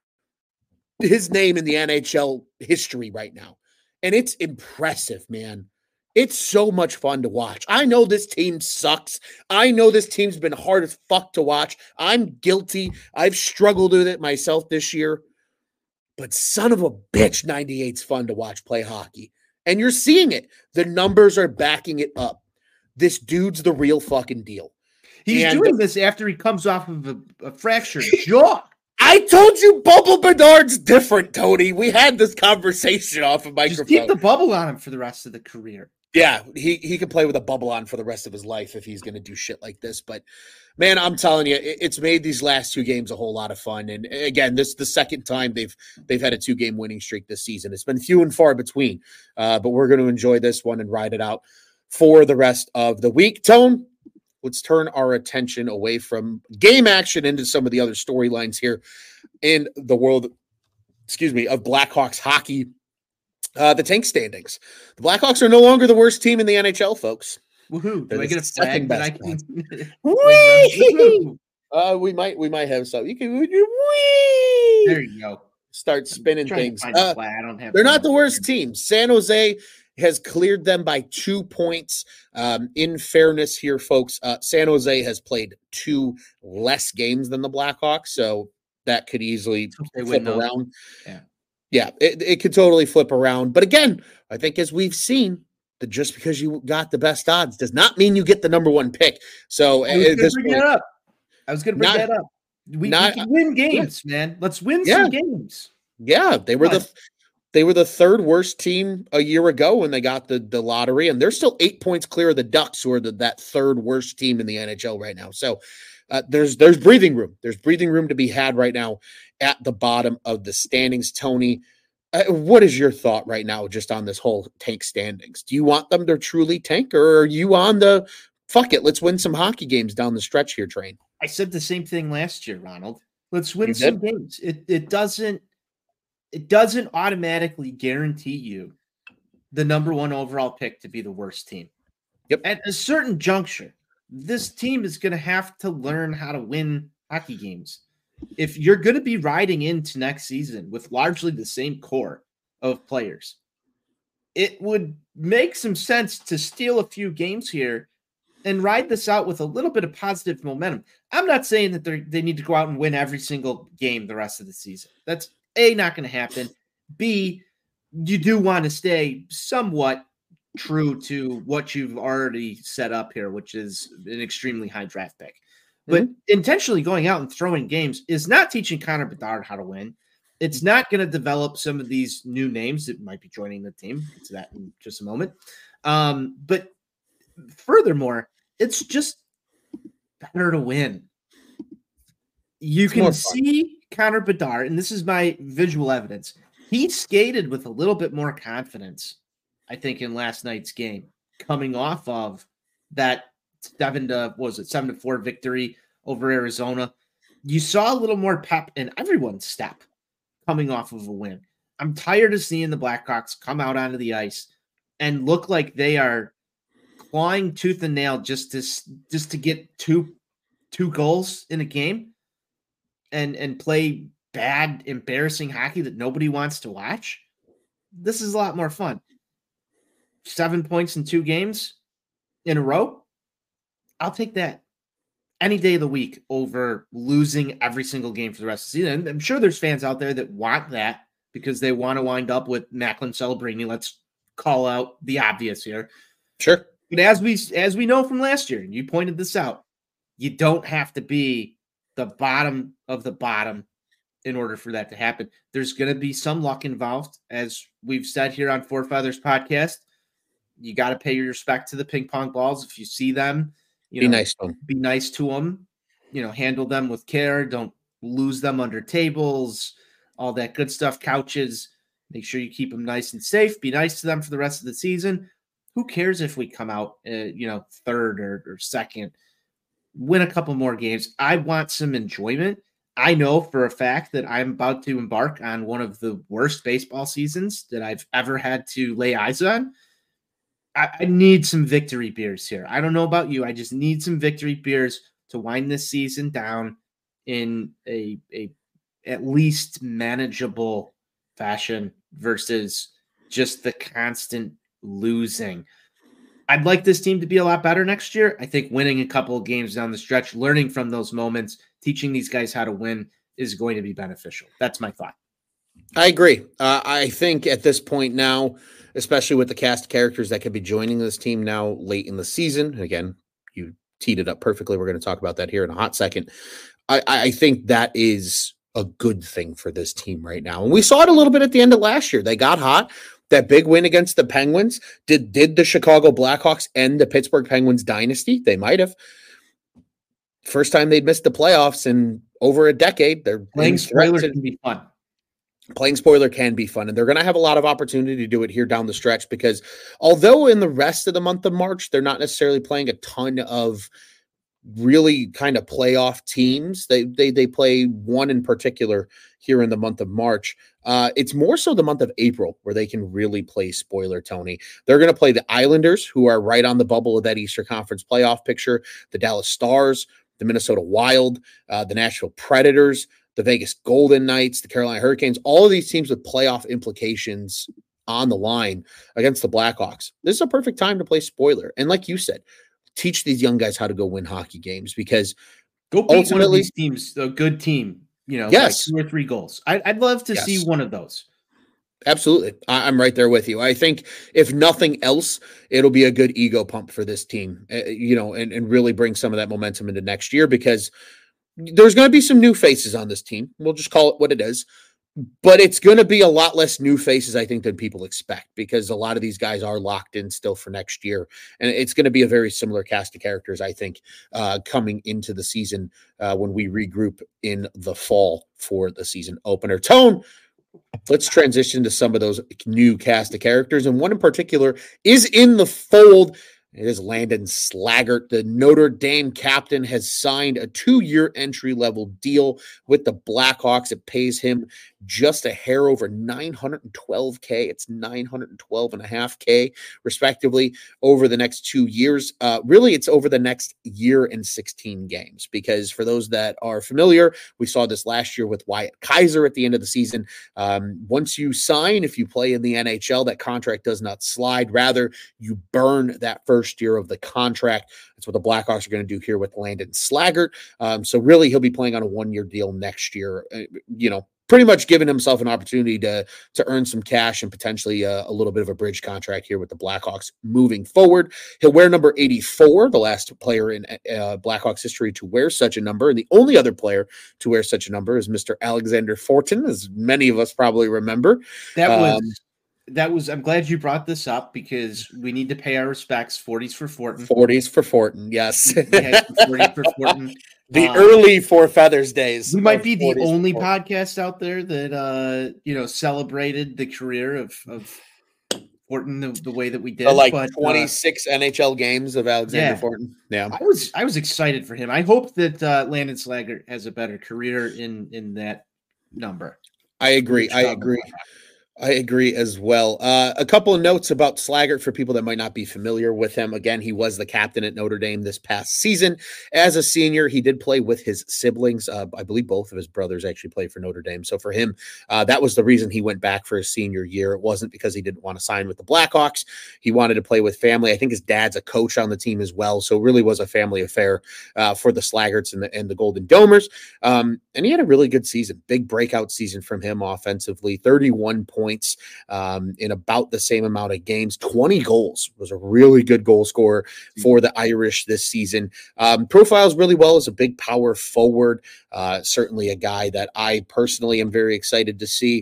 Speaker 1: His name in the NHL history right now. And it's impressive, man. It's so much fun to watch. I know this team sucks. I know this team's been hard as fuck to watch. I'm guilty. I've struggled with it myself this year. But son of a bitch, 98's fun to watch play hockey. And you're seeing it. The numbers are backing it up. This dude's the real fucking deal.
Speaker 2: He's doing this after he comes off of a fractured jaw.
Speaker 1: I told you Bubble Bedard's different, Tony. We had this conversation off of microphone.
Speaker 2: Just keep the bubble on him for the rest of the career.
Speaker 1: Yeah, he can play with a bubble on for the rest of his life if he's going to do shit like this. But, man, I'm telling you, it's made these last 2 games a whole lot of fun. And, again, this is the second time they've had a 2-game winning streak this season. It's been few and far between, but we're going to enjoy this one and ride it out for the rest of the week. Tone, let's turn our attention away from game action into some of the other storylines here in the world, of Blackhawks hockey. The tank standings. The Blackhawks are no longer the worst team in the NHL, folks.
Speaker 2: Woohoo. Do I get a flag that I can...
Speaker 1: We might have some. You can...
Speaker 2: There you go.
Speaker 1: Start spinning things.
Speaker 2: I don't have.
Speaker 1: They're not the worst team. San Jose has cleared them by 2 points. In fairness here, folks, San Jose has played 2 less games than the Blackhawks, so that could easily flip around. Yeah, it could totally flip around. But again, I think as we've seen, that just because you got the best odds does not mean you get the number 1 pick. So I was going to bring
Speaker 2: that up. We can win games, man. Let's win some games.
Speaker 1: Yeah, they were the third worst team a year ago when they got the lottery, and they're still 8 points clear of the Ducks, who are that third worst team in the NHL right now. So there's breathing room. There's breathing room to be had right now at the bottom of the standings. Tony, what is your thought right now just on this whole tank standings? Do you want them to truly tank, or are you on the fuck it, let's win some hockey games down the stretch here train?
Speaker 2: I said the same thing last year, Ronald. Let's win some games. It doesn't automatically guarantee you the number 1 overall pick to be the worst team.
Speaker 1: Yep.
Speaker 2: At a certain juncture, this team is going to have to learn how to win hockey games. If you're going to be riding into next season with largely the same core of players, it would make some sense to steal a few games here and ride this out with a little bit of positive momentum. I'm not saying that they need to go out and win every single game the rest of the season. That's A, not going to happen. B, you do want to stay somewhat true to what you've already set up here, which is an extremely high draft pick. But intentionally going out and throwing games is not teaching Connor Bedard how to win. It's not going to develop some of these new names that might be joining the team. We'll get to that in just a moment. But furthermore, it's just better to win. You can see Connor Bedard, and this is my visual evidence. He skated with a little bit more confidence, I think, in last night's game, coming off of that 7-4 victory over Arizona. You saw a little more pep in everyone's step coming off of a win. I'm tired of seeing the Blackhawks come out onto the ice and look like they are clawing tooth and nail just to get two goals in a game and play bad, embarrassing hockey that nobody wants to watch. This is a lot more fun. 7 points in 2 games in a row. I'll take that any day of the week over losing every single game for the rest of the season. I'm sure there's fans out there that want that because they want to wind up with Macklin Celebrini. Let's call out the obvious here.
Speaker 1: Sure.
Speaker 2: But as we know from last year, and you pointed this out, you don't have to be the bottom of the bottom in order for that to happen. There's going to be some luck involved. As we've said here on Four Feathers podcast, you got to pay your respect to the ping pong balls. If you see them,
Speaker 1: be nice to them.
Speaker 2: Be nice to them. Handle them with care. Don't lose them under tables, all that good stuff. Couches. Make sure you keep them nice and safe. Be nice to them for the rest of the season. Who cares if we come out, third or second? Win a couple more games. I want some enjoyment. I know for a fact that I'm about to embark on one of the worst baseball seasons that I've ever had to lay eyes on. I need some victory beers here. I don't know about you. I just need some victory beers to wind this season down in a at least manageable fashion versus just the constant losing. I'd like this team to be a lot better next year. I think winning a couple of games down the stretch, learning from those moments, teaching these guys how to win is going to be beneficial. That's my thought.
Speaker 1: I agree. I think at this point now, especially with the cast of characters that could be joining this team now late in the season, again, you teed it up perfectly. We're going to talk about that here in a hot second. I think that is a good thing for this team right now. And we saw it a little bit at the end of last year. They got hot. That big win against the Penguins. Did the Chicago Blackhawks end the Pittsburgh Penguins dynasty? They might have. First time they'd missed the playoffs in over a decade. They're
Speaker 2: playing spoiler can be fun.
Speaker 1: Playing spoiler can be fun, and they're going to have a lot of opportunity to do it here down the stretch because although in the rest of the month of March, they're not necessarily playing a ton of really kind of playoff teams. They play one in particular here in the month of March. It's more so the month of April where they can really play spoiler, Tony. They're going to play the Islanders, who are right on the bubble of that Eastern Conference playoff picture, the Dallas Stars, the Minnesota Wild, the Nashville Predators, the Vegas Golden Knights, the Carolina Hurricanes, all of these teams with playoff implications on the line against the Blackhawks. This is a perfect time to play spoiler. And like you said, teach these young guys how to go win hockey games because
Speaker 2: go beat one of these teams, a good team,
Speaker 1: yes,
Speaker 2: like 2 or 3 goals. I'd love to see one of those.
Speaker 1: Absolutely. I'm right there with you. I think if nothing else, it'll be a good ego pump for this team, and really bring some of that momentum into next year because there's going to be some new faces on this team. We'll just call it what it is. But it's going to be a lot less new faces, I think, than people expect because a lot of these guys are locked in still for next year. And it's going to be a very similar cast of characters, I think, coming into the season when we regroup in the fall for the season opener. Tone, let's transition to some of those new cast of characters. And one in particular is in the fold. It is Landon Slaggert. The Notre Dame captain has signed a 2-year entry-level deal with the Blackhawks. It pays him just a hair over $912K. It's $912.5K, respectively, over the next 2 years. Really, it's over the next year and 16 games, because for those that are familiar, we saw this last year with Wyatt Kaiser at the end of the season. Once you sign, if you play in the NHL, that contract does not slide. Rather, you burn that first first year of the contract. That's what the Blackhawks are going to do here with Landon Slaggert. So really, he'll be playing on a 1-year deal next year. Pretty much giving himself an opportunity to earn some cash and potentially a little bit of a bridge contract here with the Blackhawks moving forward. He'll wear number 84, the last player in Blackhawks history to wear such a number. And the only other player to wear such a number is Mr. Alexander Fortin, as many of us probably remember.
Speaker 2: That was, I'm glad you brought this up because we need to pay our respects. 40s for Fortin.
Speaker 1: 40s for Fortin, yes.
Speaker 2: 40 for Fortin.
Speaker 1: The early Four Feathers days.
Speaker 2: We might be the only podcast out there that celebrated the career of Fortin the way that we did.
Speaker 1: 26 NHL games of Alexander Fortin. Yeah,
Speaker 2: I was excited for him. I hope that Landon Slaggert has a better career in that number.
Speaker 1: I agree as well. A couple of notes about Slaggert for people that might not be familiar with him. Again, he was the captain at Notre Dame this past season. As a senior, he did play with his siblings. I believe both of his brothers actually played for Notre Dame. So for him, that was the reason he went back for his senior year. It wasn't because he didn't want to sign with the Blackhawks. He wanted to play with family. I think his dad's a coach on the team as well. So it really was a family affair for the Slaggerts and the Golden Domers. And he had a really good season, big breakout season from him offensively, 31 points in about the same amount of games. 20 goals, was a really good goal scorer for the Irish this season. Profiles really well as a big power forward. Certainly a guy that I personally am very excited to see.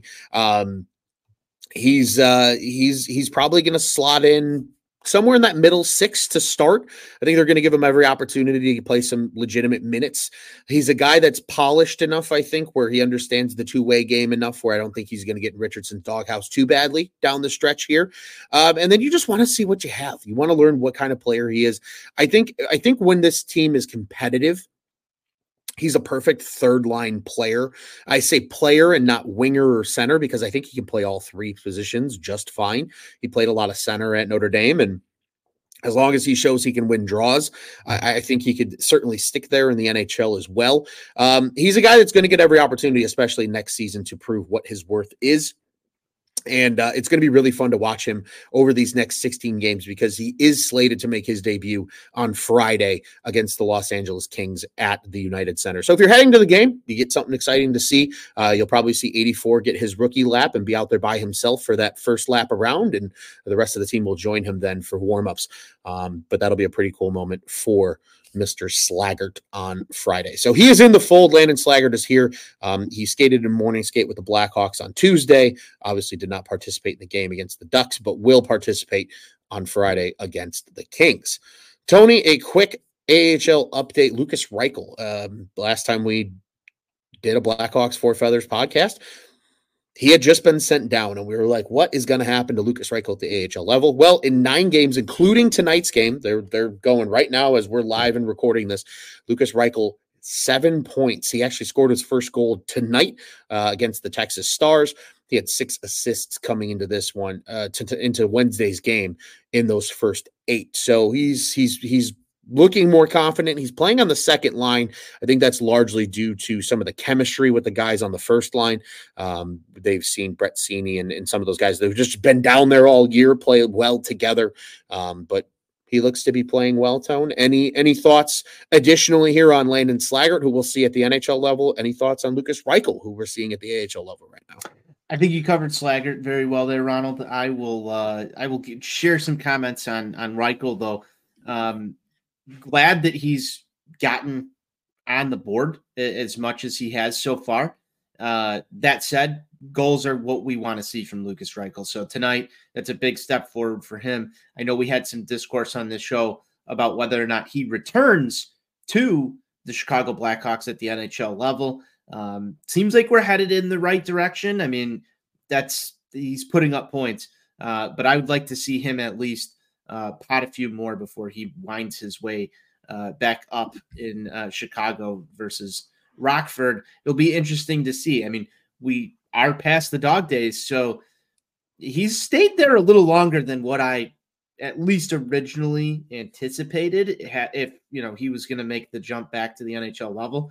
Speaker 1: He's probably going to slot in somewhere in that middle six to start. I think they're going to give him every opportunity to play some legitimate minutes. He's a guy that's polished enough, I think, where he understands the two-way game enough where I don't think he's going to get in Richardson's doghouse too badly down the stretch here. And then you just want to see what you have. You want to learn what kind of player he is. I think when this team is competitive, he's a perfect third-line player. I say player and not winger or center because I think he can play all three positions just fine. He played a lot of center at Notre Dame, and as long as he shows he can win draws, I think he could certainly stick there in the NHL as well. He's a guy that's going to get every opportunity, especially next season, to prove what his worth is. And it's going to be really fun to watch him over these next 16 games because he is slated to make his debut on Friday against the Los Angeles Kings at the United Center. So if you're heading to the game, you get something exciting to see. You'll probably see 84 get his rookie lap and be out there by himself for that first lap around, and the rest of the team will join him then for warmups. But that'll be a pretty cool moment for Mr. Slaggert on Friday. So he is in the fold. Landon Slaggert is here. He skated in morning skate with the Blackhawks on Tuesday. Obviously did not participate in the game against the Ducks, but will participate on Friday against the Kings. Tony, a quick AHL update. Lukas Reichel. Last time we did a Blackhawks Four Feathers podcast, he had just been sent down, and we were like, what is going to happen to Lukas Reichel at the AHL level? Well, in 9 games, including tonight's game, they're going right now as we're live and recording this, Lukas Reichel, 7 points. He actually scored his first goal tonight against the Texas Stars. He had 6 assists coming into this one, into Wednesday's game in those first 8. So he's looking more confident. He's playing on the second line. I think that's largely due to some of the chemistry with the guys on the first line. They've seen Brett Seney and some of those guys that have just been down there all year, play well together. But he looks to be playing well, Tone. Any thoughts additionally here on Landon Slaggert, who we'll see at the NHL level? Any thoughts on Lukas Reichel, who we're seeing at the AHL level right now?
Speaker 2: I think you covered Slaggert very well there, Ronald. I will share some comments on Reichel, though. Glad that he's gotten on the board as much as he has so far. That said, goals are what we want to see from Lukas Reichel. So tonight, that's a big step forward for him. I know we had some discourse on this show about whether or not he returns to the Chicago Blackhawks at the NHL level. Seems like we're headed in the right direction. I mean, he's putting up points, but I would like to see him at least pot a few more before he winds his way back up in Chicago versus Rockford. It'll be interesting to see. I mean, we are past the dog days, so he's stayed there a little longer than what I at least originally anticipated. If he was going to make the jump back to the NHL level.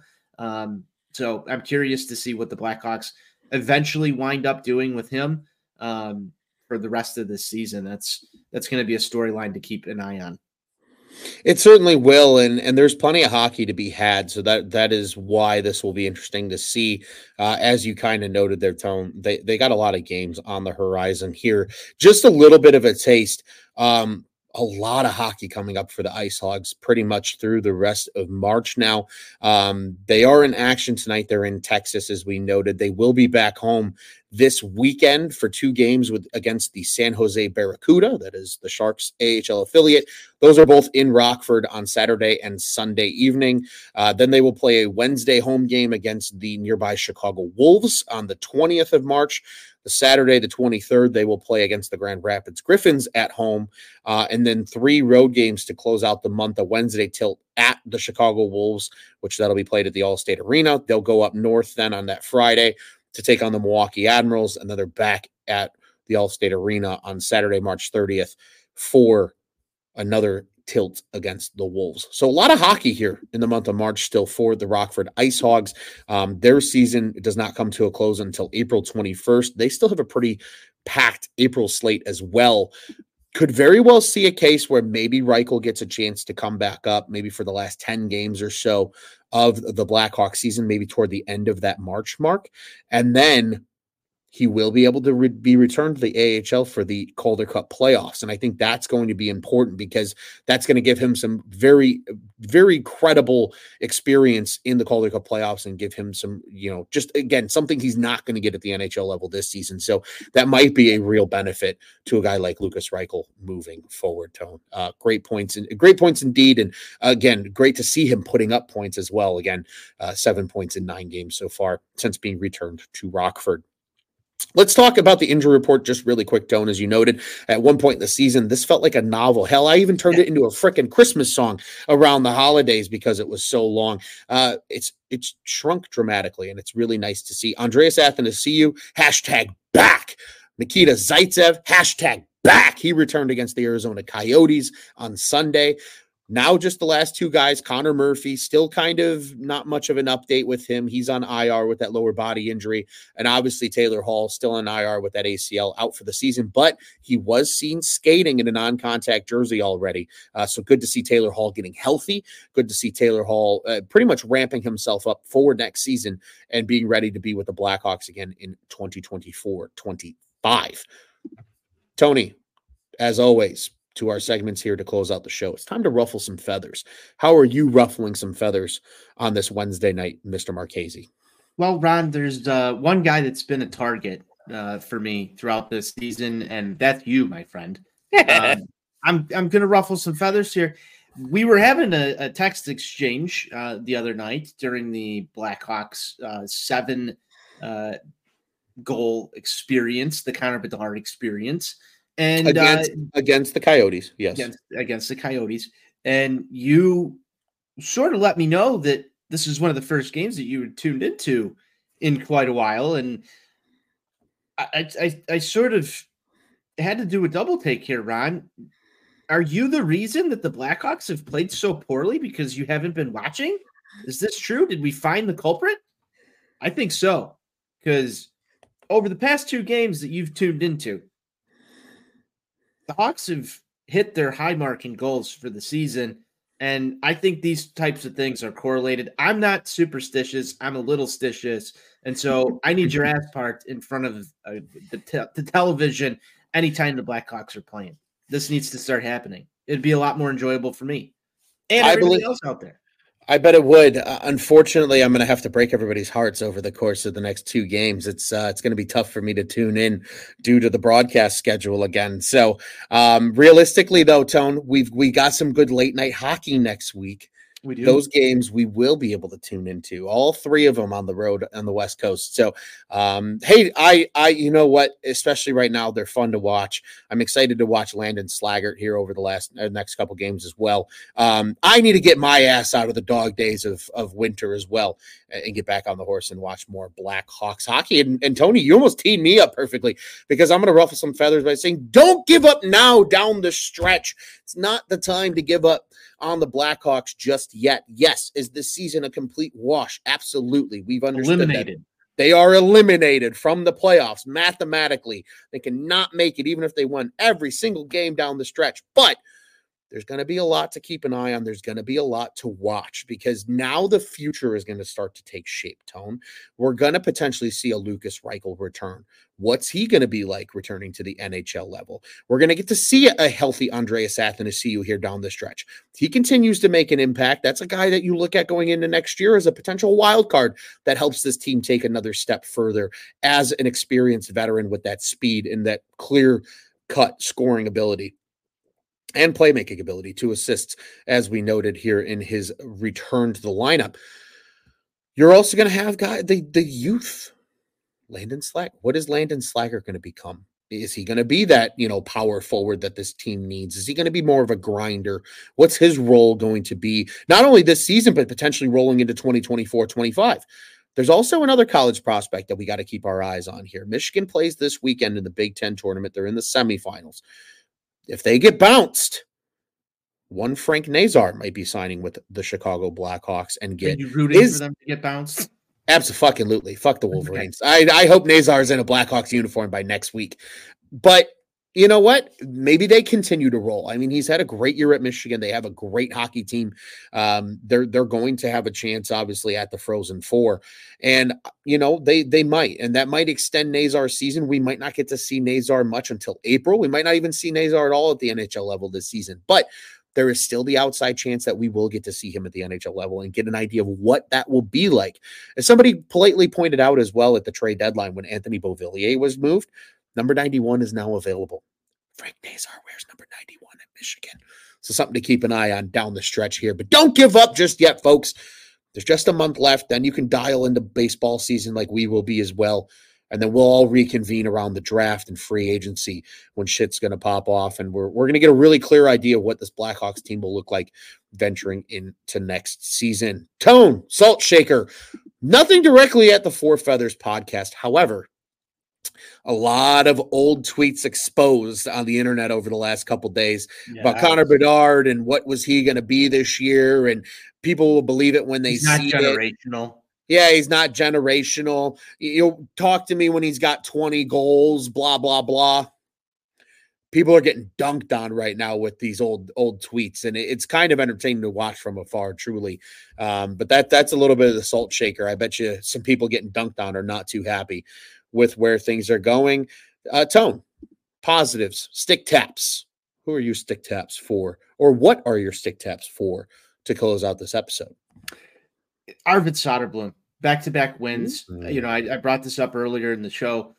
Speaker 2: So I'm curious to see what the Blackhawks eventually wind up doing with him. For the rest of this season. That's going to be a storyline to keep an eye on.
Speaker 1: It certainly will, and there's plenty of hockey to be had. So that is why this will be interesting to see. As you kind of noted there, Tone, they got a lot of games on the horizon here. Just a little bit of a taste. A lot of hockey coming up for the Ice Hogs pretty much through the rest of March now. They are in action tonight. They're in Texas, as we noted. They will be back home this weekend for 2 games against the San Jose Barracuda. That is the Sharks AHL affiliate. Those are both in Rockford on Saturday and Sunday evening. Then they will play a Wednesday home game against the nearby Chicago Wolves on the 20th of March. The Saturday, the 23rd, they will play against the Grand Rapids Griffins at home. And then 3 road games to close out the month. A Wednesday tilt at the Chicago Wolves, which that'll be played at the Allstate Arena. They'll go up north then on that Friday to take on the Milwaukee Admirals. And then they're back at the Allstate Arena on Saturday, March 30th for another tilt against the Wolves. So a lot of hockey here in the month of March still for the Rockford Ice Hogs. Their season does not come to a close until April 21st. They still have a pretty packed April slate as well. Could very well see a case where maybe Reichel gets a chance to come back up, maybe for the last 10 games or so of the Blackhawks season, maybe toward the end of that March mark. And then he will be able to be returned to the AHL for the Calder Cup playoffs. And I think that's going to be important because that's going to give him some very, very credible experience in the Calder Cup playoffs and give him some, just again, something he's not going to get at the NHL level this season. So that might be a real benefit to a guy like Lukas Reichel moving forward, Tone. Great points indeed. And again, great to see him putting up points as well. Again, 7 points in 9 games so far since being returned to Rockford. Let's talk about the injury report just really quick, Tone. As you noted, at one point in the season, this felt like a novel. Hell, I even turned it into a frickin' Christmas song around the holidays because it was so long. It's shrunk dramatically, and it's really nice to see. Andreas Athanasiou, #back. Nikita Zaitsev, #back. He returned against the Arizona Coyotes on Sunday. Now just the last 2 guys, Connor Murphy, still kind of not much of an update with him. He's on IR with that lower body injury. And obviously Taylor Hall still on IR with that ACL, out for the season. But he was seen skating in a non-contact jersey already. So good to see Taylor Hall getting healthy. Good to see Taylor Hall pretty much ramping himself up for next season and being ready to be with the Blackhawks again in 2024-25. Tony, as always, to our segments here to close out the show. It's time to ruffle some feathers. How are you ruffling some feathers on this Wednesday night, Mr. Marchese?
Speaker 2: Well, Ron, there's one guy that's been a target for me throughout this season, and that's you, my friend. I'm going to ruffle some feathers here. We were having a text exchange the other night during the Blackhawks 7 goal experience, the Connor Bedard experience. And
Speaker 1: against the Coyotes, yes.
Speaker 2: Against the Coyotes. And you sort of let me know that this is one of the first games that you had tuned into in quite a while. And I sort of had to do a double take here, Ron. Are you the reason that the Blackhawks have played so poorly because you haven't been watching? Is this true? Did we find the culprit? I think so. Because over the past 2 games that you've tuned into, the Hawks have hit their high mark in goals for the season, and I think these types of things are correlated. I'm not superstitious. I'm a little stitious, and so I need your ass parked in front of the television anytime the Blackhawks are playing. This needs to start happening. It'd be a lot more enjoyable for me and everybody else out there.
Speaker 1: I bet it would. Unfortunately, I'm going to have to break everybody's hearts over the course of the next 2 games. It's going to be tough for me to tune in due to the broadcast schedule again. So realistically, though, Tone, we got some good late night hockey next week.
Speaker 2: We do.
Speaker 1: Those games we will be able to tune into, all 3 of them on the road on the West Coast. So, hey, I you know what? Especially right now, they're fun to watch. I'm excited to watch Landon Slaggert here over the next couple games as well. I need to get my ass out of the dog days of winter as well and get back on the horse and watch more Blackhawks hockey. And Tony, you almost teed me up perfectly because I'm going to ruffle some feathers by saying, don't give up now down the stretch. It's not the time to give up on the Blackhawks just yet. Yes, is this season a complete wash? Absolutely. We've understood
Speaker 2: eliminated.
Speaker 1: That. They are eliminated from the playoffs mathematically. They cannot make it even if they won every single game down the stretch. But There's going to be a lot to keep an eye on. There's going to be a lot to watch because now the future is going to start to take shape, Tone. We're going to potentially see a Lukas Reichel return. What's he going to be like returning to the NHL level? We're going to get to see a healthy Andreas Athanasiou here down the stretch. He continues to make an impact. That's a guy that you look at going into next year as a potential wild card that helps this team take another step further as an experienced veteran with that speed and that clear-cut scoring ability and playmaking ability, 2 assists, as we noted here in his return to the lineup. You're also going to have the youth, Landon Slack. What is Landon Slacker going to become? Is he going to be that, power forward that this team needs? Is he going to be more of a grinder? What's his role going to be, not only this season, but potentially rolling into 2024-25? There's also another college prospect that we got to keep our eyes on here. Michigan plays this weekend in the Big Ten tournament. They're in the semifinals. If they get bounced, one Frank Nazar might be signing with the Chicago Blackhawks and get.
Speaker 2: Are you rooting for them to get bounced?
Speaker 1: Absolutely. Fuck the Wolverines. Okay. I hope Nazar's in a Blackhawks uniform by next week. But you know what? Maybe they continue to roll. I mean, he's had a great year at Michigan. They have a great hockey team. They're going to have a chance, obviously, at the Frozen Four. And, they might. And that might extend Nazar's season. We might not get to see Nazar much until April. We might not even see Nazar at all at the NHL level this season. But there is still the outside chance that we will get to see him at the NHL level and get an idea of what that will be like. As somebody politely pointed out as well at the trade deadline when Anthony Beauvillier was moved, number 91 is now available. Frank Nazar wears number 91 in Michigan. So something to keep an eye on down the stretch here. But don't give up just yet, folks. There's just a month left. Then you can dial into baseball season like we will be as well. And then we'll all reconvene around the draft and free agency when shit's going to pop off. And we're going to get a really clear idea of what this Blackhawks team will look like venturing into next season. Tone, Salt Shaker, nothing directly at the Four Feathers podcast. However, a lot of old tweets exposed on the internet over the last couple of days about Connor Bedard and what was he going to be this year. And people will believe it when they see it.
Speaker 2: Generational.
Speaker 1: Yeah, he's not generational. You'll talk to me when he's got 20 goals, blah, blah, blah. People are getting dunked on right now with these old tweets, and it's kind of entertaining to watch from afar, truly. But that's a little bit of the salt shaker. I bet you some people getting dunked on are not too happy with where things are going. Tone, positives, stick taps. Who are you stick taps for? Or what are your stick taps for to close out this episode?
Speaker 2: Arvid Soderblom, back-to-back wins. Mm-hmm. I brought this up earlier in the show.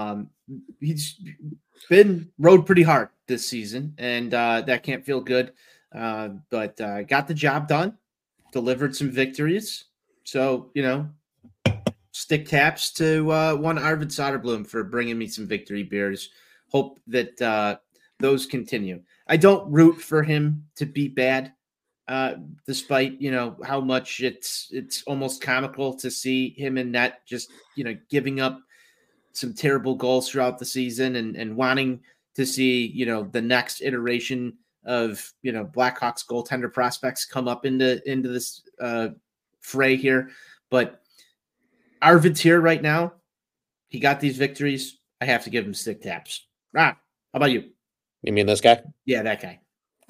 Speaker 2: He's been rode pretty hard this season, and that can't feel good. But got the job done, delivered some victories. So, stick taps to one Arvid Soderblom for bringing me some victory beers. Hope that those continue. I don't root for him to be bad. Despite, how much it's almost comical to see him in net, just, giving up some terrible goals throughout the season and wanting to see, the next iteration of, Blackhawks goaltender prospects come up into this fray here. But Arvid's here right now. He got these victories. I have to give him stick taps. How about you?
Speaker 1: You mean this guy?
Speaker 2: Yeah, that guy.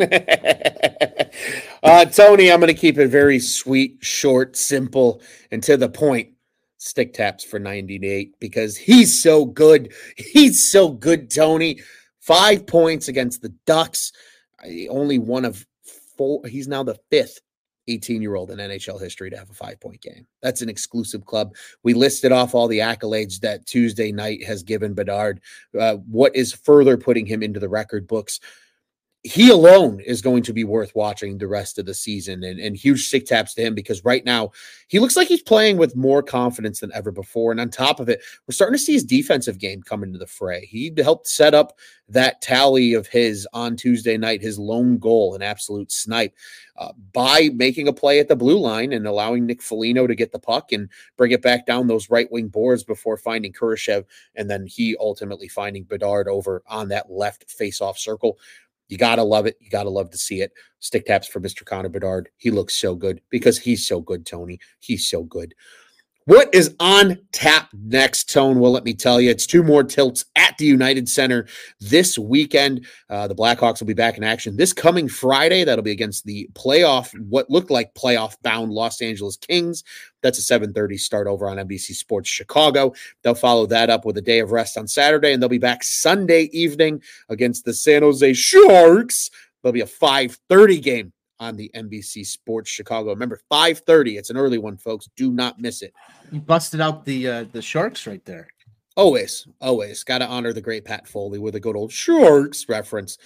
Speaker 1: Tony, I'm going to keep it very sweet, short, simple, and to the point. Stick taps for 98 because he's so good. He's so good, Tony. 5 points against the Ducks. Only one of 4. He's now the 5th 18-year-old in NHL history to have a 5-point game. That's an exclusive club. We listed off all the accolades that Tuesday night has given Bedard. What is further putting him into the record books? He alone is going to be worth watching the rest of the season, and huge stick taps to him because right now he looks like he's playing with more confidence than ever before. And on top of it, we're starting to see his defensive game come into the fray. He helped set up that tally of his on Tuesday night, his lone goal, an absolute snipe, by making a play at the blue line and allowing Nick Foligno to get the puck and bring it back down those right wing boards before finding Kurashev, and then he ultimately finding Bedard over on that left face-off circle. You got to love it. You got to love to see it. Stick taps for Mr. Connor Bedard. He looks so good because he's so good, Tony. He's so good. What is on tap next, Tone? Well, let me tell you, it's two more tilts at the United Center this weekend. The Blackhawks will be back in action this coming Friday. That'll be against the what looked like playoff-bound Los Angeles Kings. That's a 7:30 start over on NBC Sports Chicago. They'll follow that up with a day of rest on Saturday, and they'll be back Sunday evening against the San Jose Sharks. There'll be a 5:30 game on the NBC Sports Chicago. Remember, 5:30. It's an early one, folks. Do not miss it.
Speaker 2: You busted out the Sharks right there.
Speaker 1: Always. Got to honor the great Pat Foley with a good old Sharks reference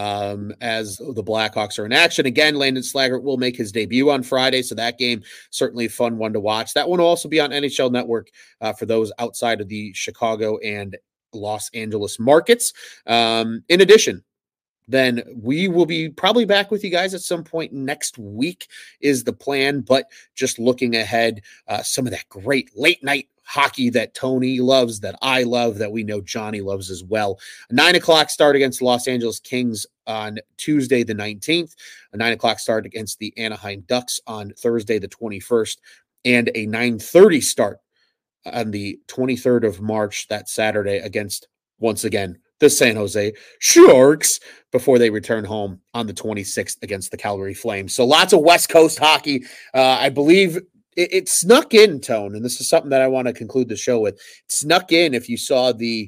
Speaker 1: as the Blackhawks are in action. Again, Landon Slaggert will make his debut on Friday, so that game, certainly a fun one to watch. That one will also be on NHL Network for those outside of the Chicago and Los Angeles markets. In addition, then we will be probably back with you guys at some point next week is the plan. But just looking ahead, some of that great late night hockey that Tony loves, that I love, that we know Johnny loves as well. A 9 o'clock start against the Los Angeles Kings on Tuesday the 19th, a 9 o'clock start against the Anaheim Ducks on Thursday the 21st, and a 9:30 start on the 23rd of March, that Saturday, against, once again, the San Jose Sharks before they return home on the 26th against the Calgary Flames. So lots of West Coast hockey. I believe it snuck in, Tone, and this is something that I want to conclude the show with. It snuck in if you saw the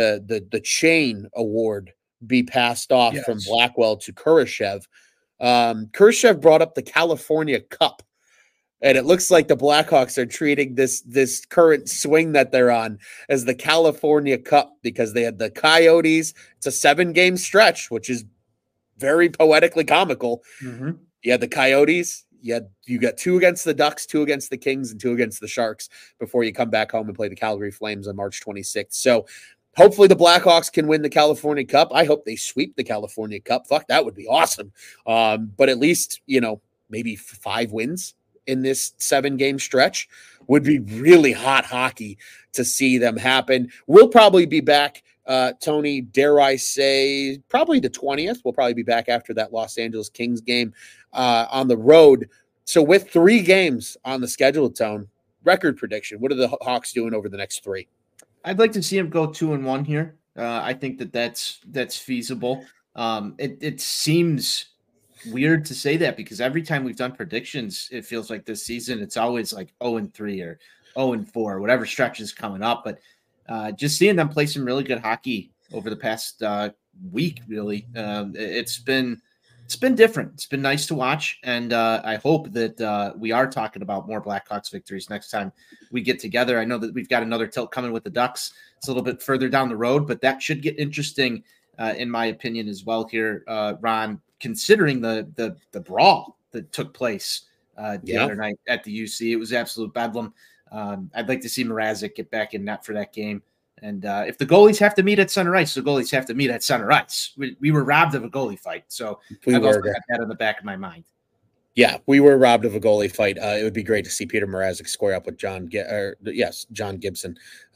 Speaker 1: chain award be passed off from Blackwell to Kurashev. Kurashev brought up the California Cup. And it looks like the Blackhawks are treating this current swing that they're on as the California Cup because they had the Coyotes. It's a 7-game stretch, which is very poetically comical. Mm-hmm. You had the Coyotes. You got 2 against the Ducks, 2 against the Kings, and 2 against the Sharks before you come back home and play the Calgary Flames on March 26th. So hopefully the Blackhawks can win the California Cup. I hope they sweep the California Cup. Fuck, that would be awesome. But at least, maybe 5 wins in this 7-game stretch would be really hot hockey to see them happen. We'll probably be back, Tony, dare I say, probably the 20th. We'll probably be back after that Los Angeles Kings game on the road. So with 3 games on the schedule, Tone, record prediction, what are the Hawks doing over the next 3?
Speaker 2: I'd like to see them go 2-1 here. I think that's feasible. It seems weird to say that because every time we've done predictions, it feels like this season it's always like 0-3 or 0-4, whatever stretch is coming up. But just seeing them play some really good hockey over the past week, really, it's been different. It's been nice to watch, and I hope that we are talking about more Blackhawks victories next time we get together. I know that we've got another tilt coming with the Ducks. It's a little bit further down the road, but that should get interesting, in my opinion, as well here, Ron, considering the brawl that took place the other night at the UC. It was absolute bedlam. I'd like to see Mrazek get back in net for that game. And if the goalies have to meet at center ice, the goalies have to meet at center ice. We were robbed of a goalie fight. So I've also got that in the back of my mind.
Speaker 1: Yeah, we were robbed of a goalie fight. It would be great to see Peter Mrazek square up with John Gibson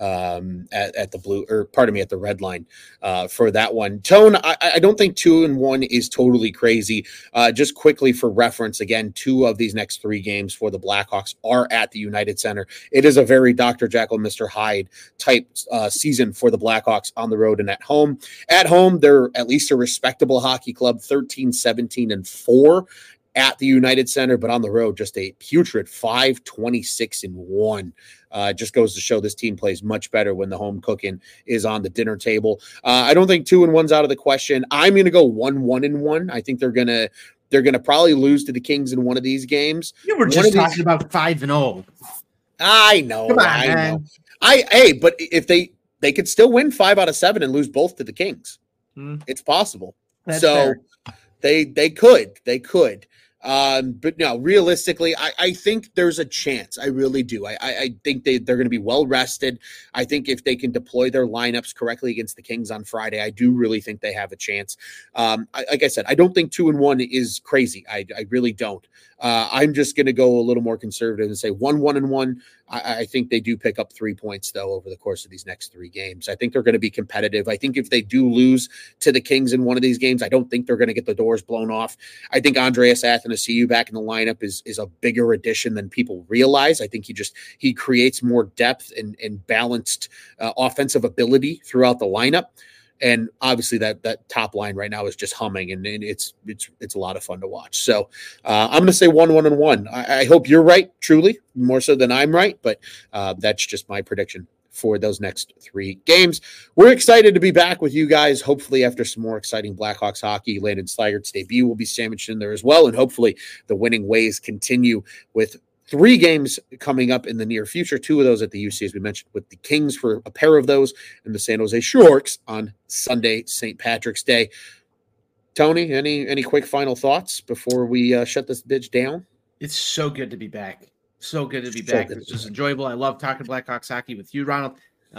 Speaker 1: at the red line for that one. Tone, I don't think 2-1 is totally crazy. Just quickly for reference, again, 2 of these next 3 games for the Blackhawks are at the United Center. It is a very Dr. Jekyll, Mr. Hyde type season for the Blackhawks on the road and at home. At home, they're at least a respectable hockey club, 13-17-4. At the United Center, but on the road, just a putrid 5-26-1. Just goes to show this team plays much better when the home cooking is on the dinner table. I don't think 2-1's out of the question. I'm going to go 1-1-1. I think they're gonna probably lose to the Kings in one of these games.
Speaker 2: You were just talking about 5-0.
Speaker 1: I know.
Speaker 2: Come on, man.
Speaker 1: But if they could still win 5 out of 7 and lose both to the Kings. It's possible.
Speaker 2: That's fair.
Speaker 1: They could. But no, realistically, I think there's a chance. I really do. I think they're going to be well rested. I think if they can deploy their lineups correctly against the Kings on Friday, I do really think they have a chance. Like I said, I don't think 2-1 is crazy. I really don't. I'm just going to go a little more conservative and say 1-1-1. I think they do pick up 3 points, though, over the course of these next 3 games. I think they're going to be competitive. I think if they do lose to the Kings in one of these games, I don't think they're going to get the doors blown off. I think Andreas Athanasiou back in the lineup is a bigger addition than people realize. I think he creates more depth and balanced offensive ability throughout the lineup. And obviously that top line right now is just humming, and it's a lot of fun to watch. So I'm going to say 1-1-1. I hope you're right, truly, more so than I'm right, but that's just my prediction for those next 3 games. We're excited to be back with you guys, hopefully after some more exciting Blackhawks hockey. Landon Sligert's debut will be sandwiched in there as well, and hopefully the winning ways continue with 3 games coming up in the near future. 2 of those at the UC, as we mentioned, with the Kings for a pair of those, and the San Jose Sharks on Sunday, St. Patrick's Day. Tony, any quick final thoughts before we shut this bitch down?
Speaker 2: It's so good to be back. So good to be back. It's just enjoyable. I love talking Blackhawks hockey with you, Ronald.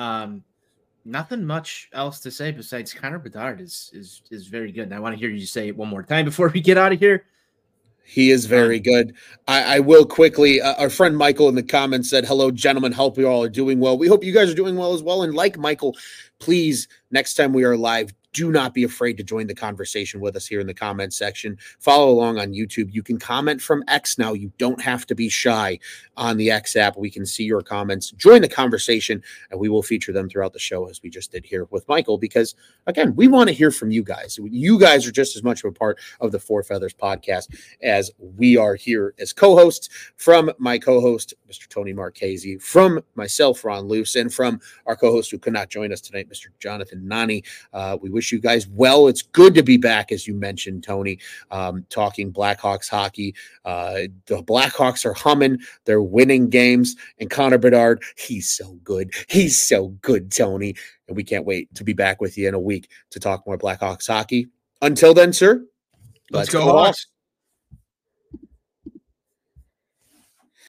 Speaker 2: Nothing much else to say besides Connor Bedard is very good. And I want to hear you say it one more time before we get out of here.
Speaker 1: He is very good. I will quickly, our friend Michael in the comments said, hello, gentlemen. Hope you all are doing well. We hope you guys are doing well as well. And like Michael, please, next time we are live, do not be afraid to join the conversation with us here in the comments section. Follow along on YouTube. You can comment from X now. You don't have to be shy on the X app. We can see your comments. Join the conversation, and we will feature them throughout the show as we just did here with Michael, because, again, we want to hear from you guys. You guys are just as much of a part of the Four Feathers podcast as we are here as co-hosts. From my co-host, Mr. Tony Marchese, from myself, Ron Luce, and from our co-host who could not join us tonight, Mr. Jonathan Nani. We wish you guys well. It's good to be back, as you mentioned, Tony, talking Blackhawks hockey. The Blackhawks are humming. They're winning games. And Connor Bedard, he's so good. He's so good, Tony. And we can't wait to be back with you in a week to talk more Blackhawks hockey. Until then, sir,
Speaker 2: let's go Hawks.